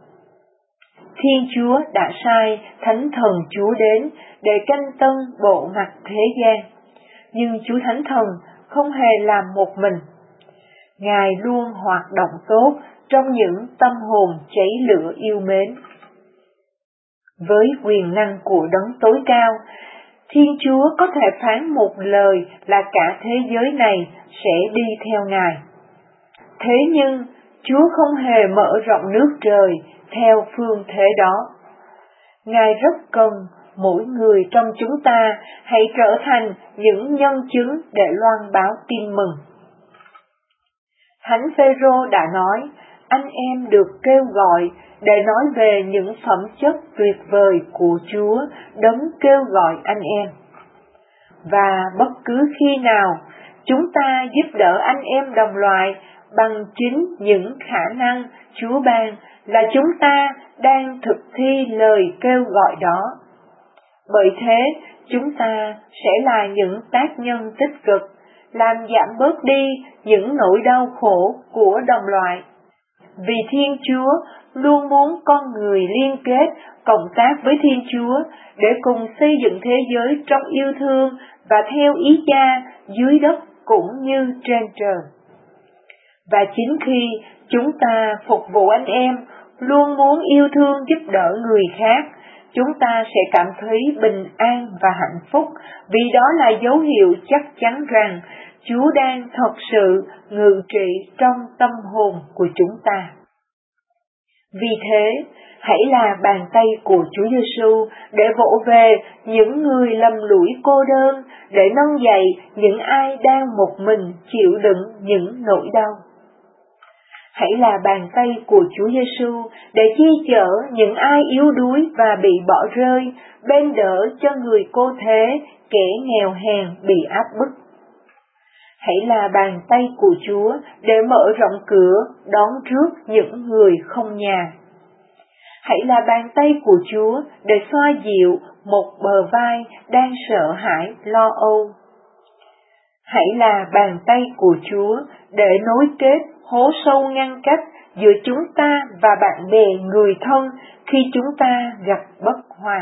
Thiên Chúa đã sai Thánh Thần Chúa đến để canh tân bộ mặt thế gian, nhưng Chúa Thánh Thần không hề làm một mình. Ngài luôn hoạt động tốt trong những tâm hồn cháy lửa yêu mến. Với quyền năng của đấng tối cao, Thiên Chúa có thể phán một lời là cả thế giới này sẽ đi theo Ngài. Thế nhưng, Chúa không hề mở rộng nước trời theo phương thế đó. Ngài rất cần mỗi người trong chúng ta hãy trở thành những nhân chứng để loan báo tin mừng. Thánh Phêrô đã nói, anh em được kêu gọi để nói về những phẩm chất tuyệt vời của Chúa đấng kêu gọi anh em. Và bất cứ khi nào chúng ta giúp đỡ anh em đồng loại bằng chính những khả năng Chúa ban là chúng ta đang thực thi lời kêu gọi đó. Bởi thế, chúng ta sẽ là những tác nhân tích cực, làm giảm bớt đi những nỗi đau khổ của đồng loại. Vì Thiên Chúa luôn muốn con người liên kết, cộng tác với Thiên Chúa để cùng xây dựng thế giới trong yêu thương và theo ý Cha dưới đất cũng như trên trời. Và chính khi chúng ta phục vụ anh em, luôn muốn yêu thương giúp đỡ người khác, chúng ta sẽ cảm thấy bình an và hạnh phúc, vì đó là dấu hiệu chắc chắn rằng Chúa đang thật sự ngự trị trong tâm hồn của chúng ta. Vì thế, hãy là bàn tay của Chúa Giêsu để vỗ về những người lầm lũi cô đơn, để nâng dậy những ai đang một mình chịu đựng những nỗi đau. Hãy là bàn tay của Chúa Giêsu để che chở những ai yếu đuối và bị bỏ rơi, bên đỡ cho người cô thế, kẻ nghèo hèn bị áp bức. Hãy là bàn tay của Chúa để mở rộng cửa đón trước những người không nhà. Hãy là bàn tay của Chúa để xoa dịu một bờ vai đang sợ hãi lo âu. Hãy là bàn tay của Chúa để nối kết hố sâu ngăn cách giữa chúng ta và bạn bè người thân khi chúng ta gặp bất hòa.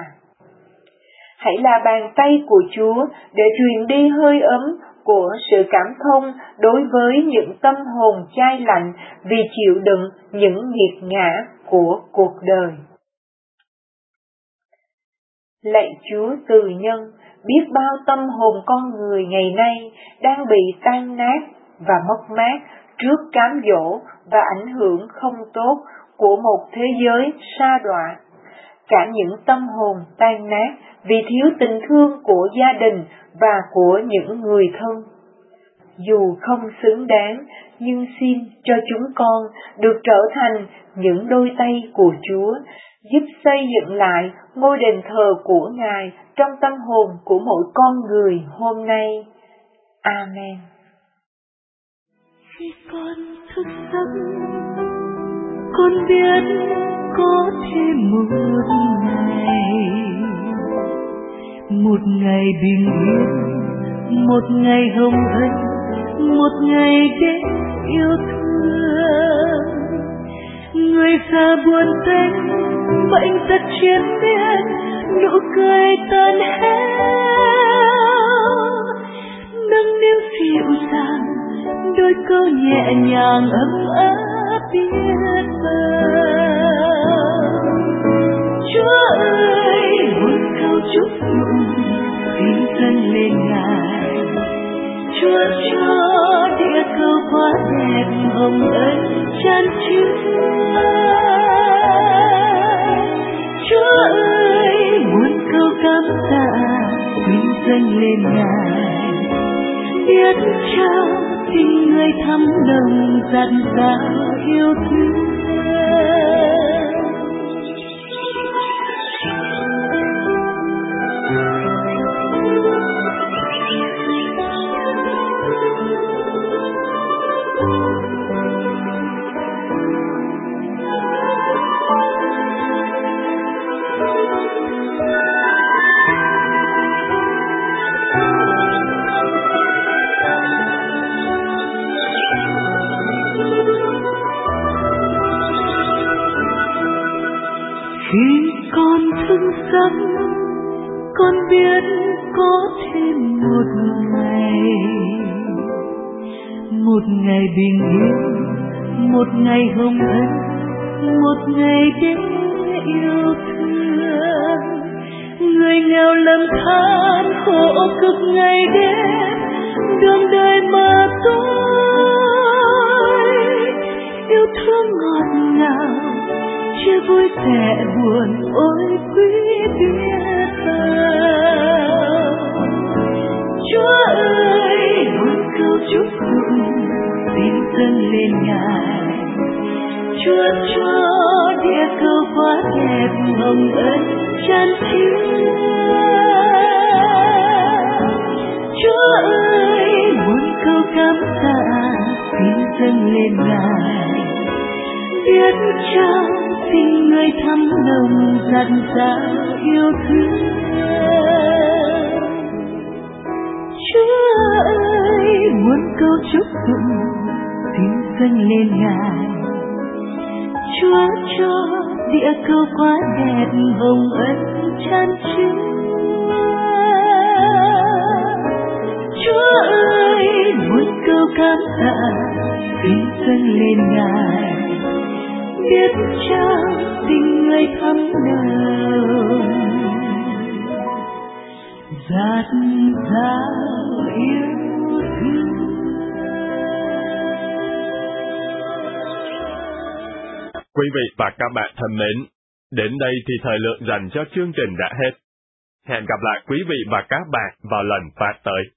Hãy là bàn tay của Chúa để truyền đi hơi ấm của sự cảm thông đối với những tâm hồn chai lạnh vì chịu đựng những nghiệt ngã của cuộc đời. Lạy Chúa từ nhân, biết bao tâm hồn con người ngày nay đang bị tan nát và mất mát trước cám dỗ và ảnh hưởng không tốt của một thế giới sa đọa. Cả những tâm hồn tan nát vì thiếu tình thương của gia đình và của những người thân. Dù không xứng đáng, nhưng xin cho chúng con được trở thành những đôi tay của Chúa, giúp xây dựng lại ngôi đền thờ của Ngài trong tâm hồn của mỗi con người hôm nay. Amen. Khi con thức giấc, con biết có thêm một ngày bình yên, một ngày hồng ân, một ngày để yêu thương. Người xa buồn tênh, bệnh tật chiến miên, nụ cười tan héo, nâng niu dịu dàng, đôi câu nhẹ nhàng ấm áp biết bao. Chúa ơi, một câu chúc tụng xin dâng lên Ngài. cho địa cầu quá đẹp hồng ân chan chứa. Chúa ơi, muốn câu cảm tạ vinh dâng lên Ngài, biết trao tình người thắm nồng dặn dào yêu thương. Khi con thức giấc, con biết có thêm một ngày bình yên, một ngày hồng ân, một ngày để yêu thương. Người nghèo lầm than khổ cực ngày đêm, đường đời mà tôi yêu thương ngọt ngào, chia vui vẻ buồn ôi quý biết bao. Chúa ơi, muốn câu chúc tụng xin dâng lên Ngài, Chúa cho địa cầu quá đẹp hồng ân chan chứa. Chúa ơi, muốn câu cảm tạ xin dâng lên Ngài, biết trao tình người thắm nồng dặn dào yêu thương. Chúa ơi, muốn câu chúc tụng xin dâng lên Ngài, Chúa cho địa cầu quá đẹp hồng ân chan chứa. Chúa ơi, muốn câu cảm tạ xin dâng lên Ngài, biết trao tình người thắm nồng dạt dào yêu thương. Quý vị và các bạn thân mến, đến đây thì thời lượng dành cho chương trình đã hết. Hẹn gặp lại quý vị và các bạn vào lần phát tới.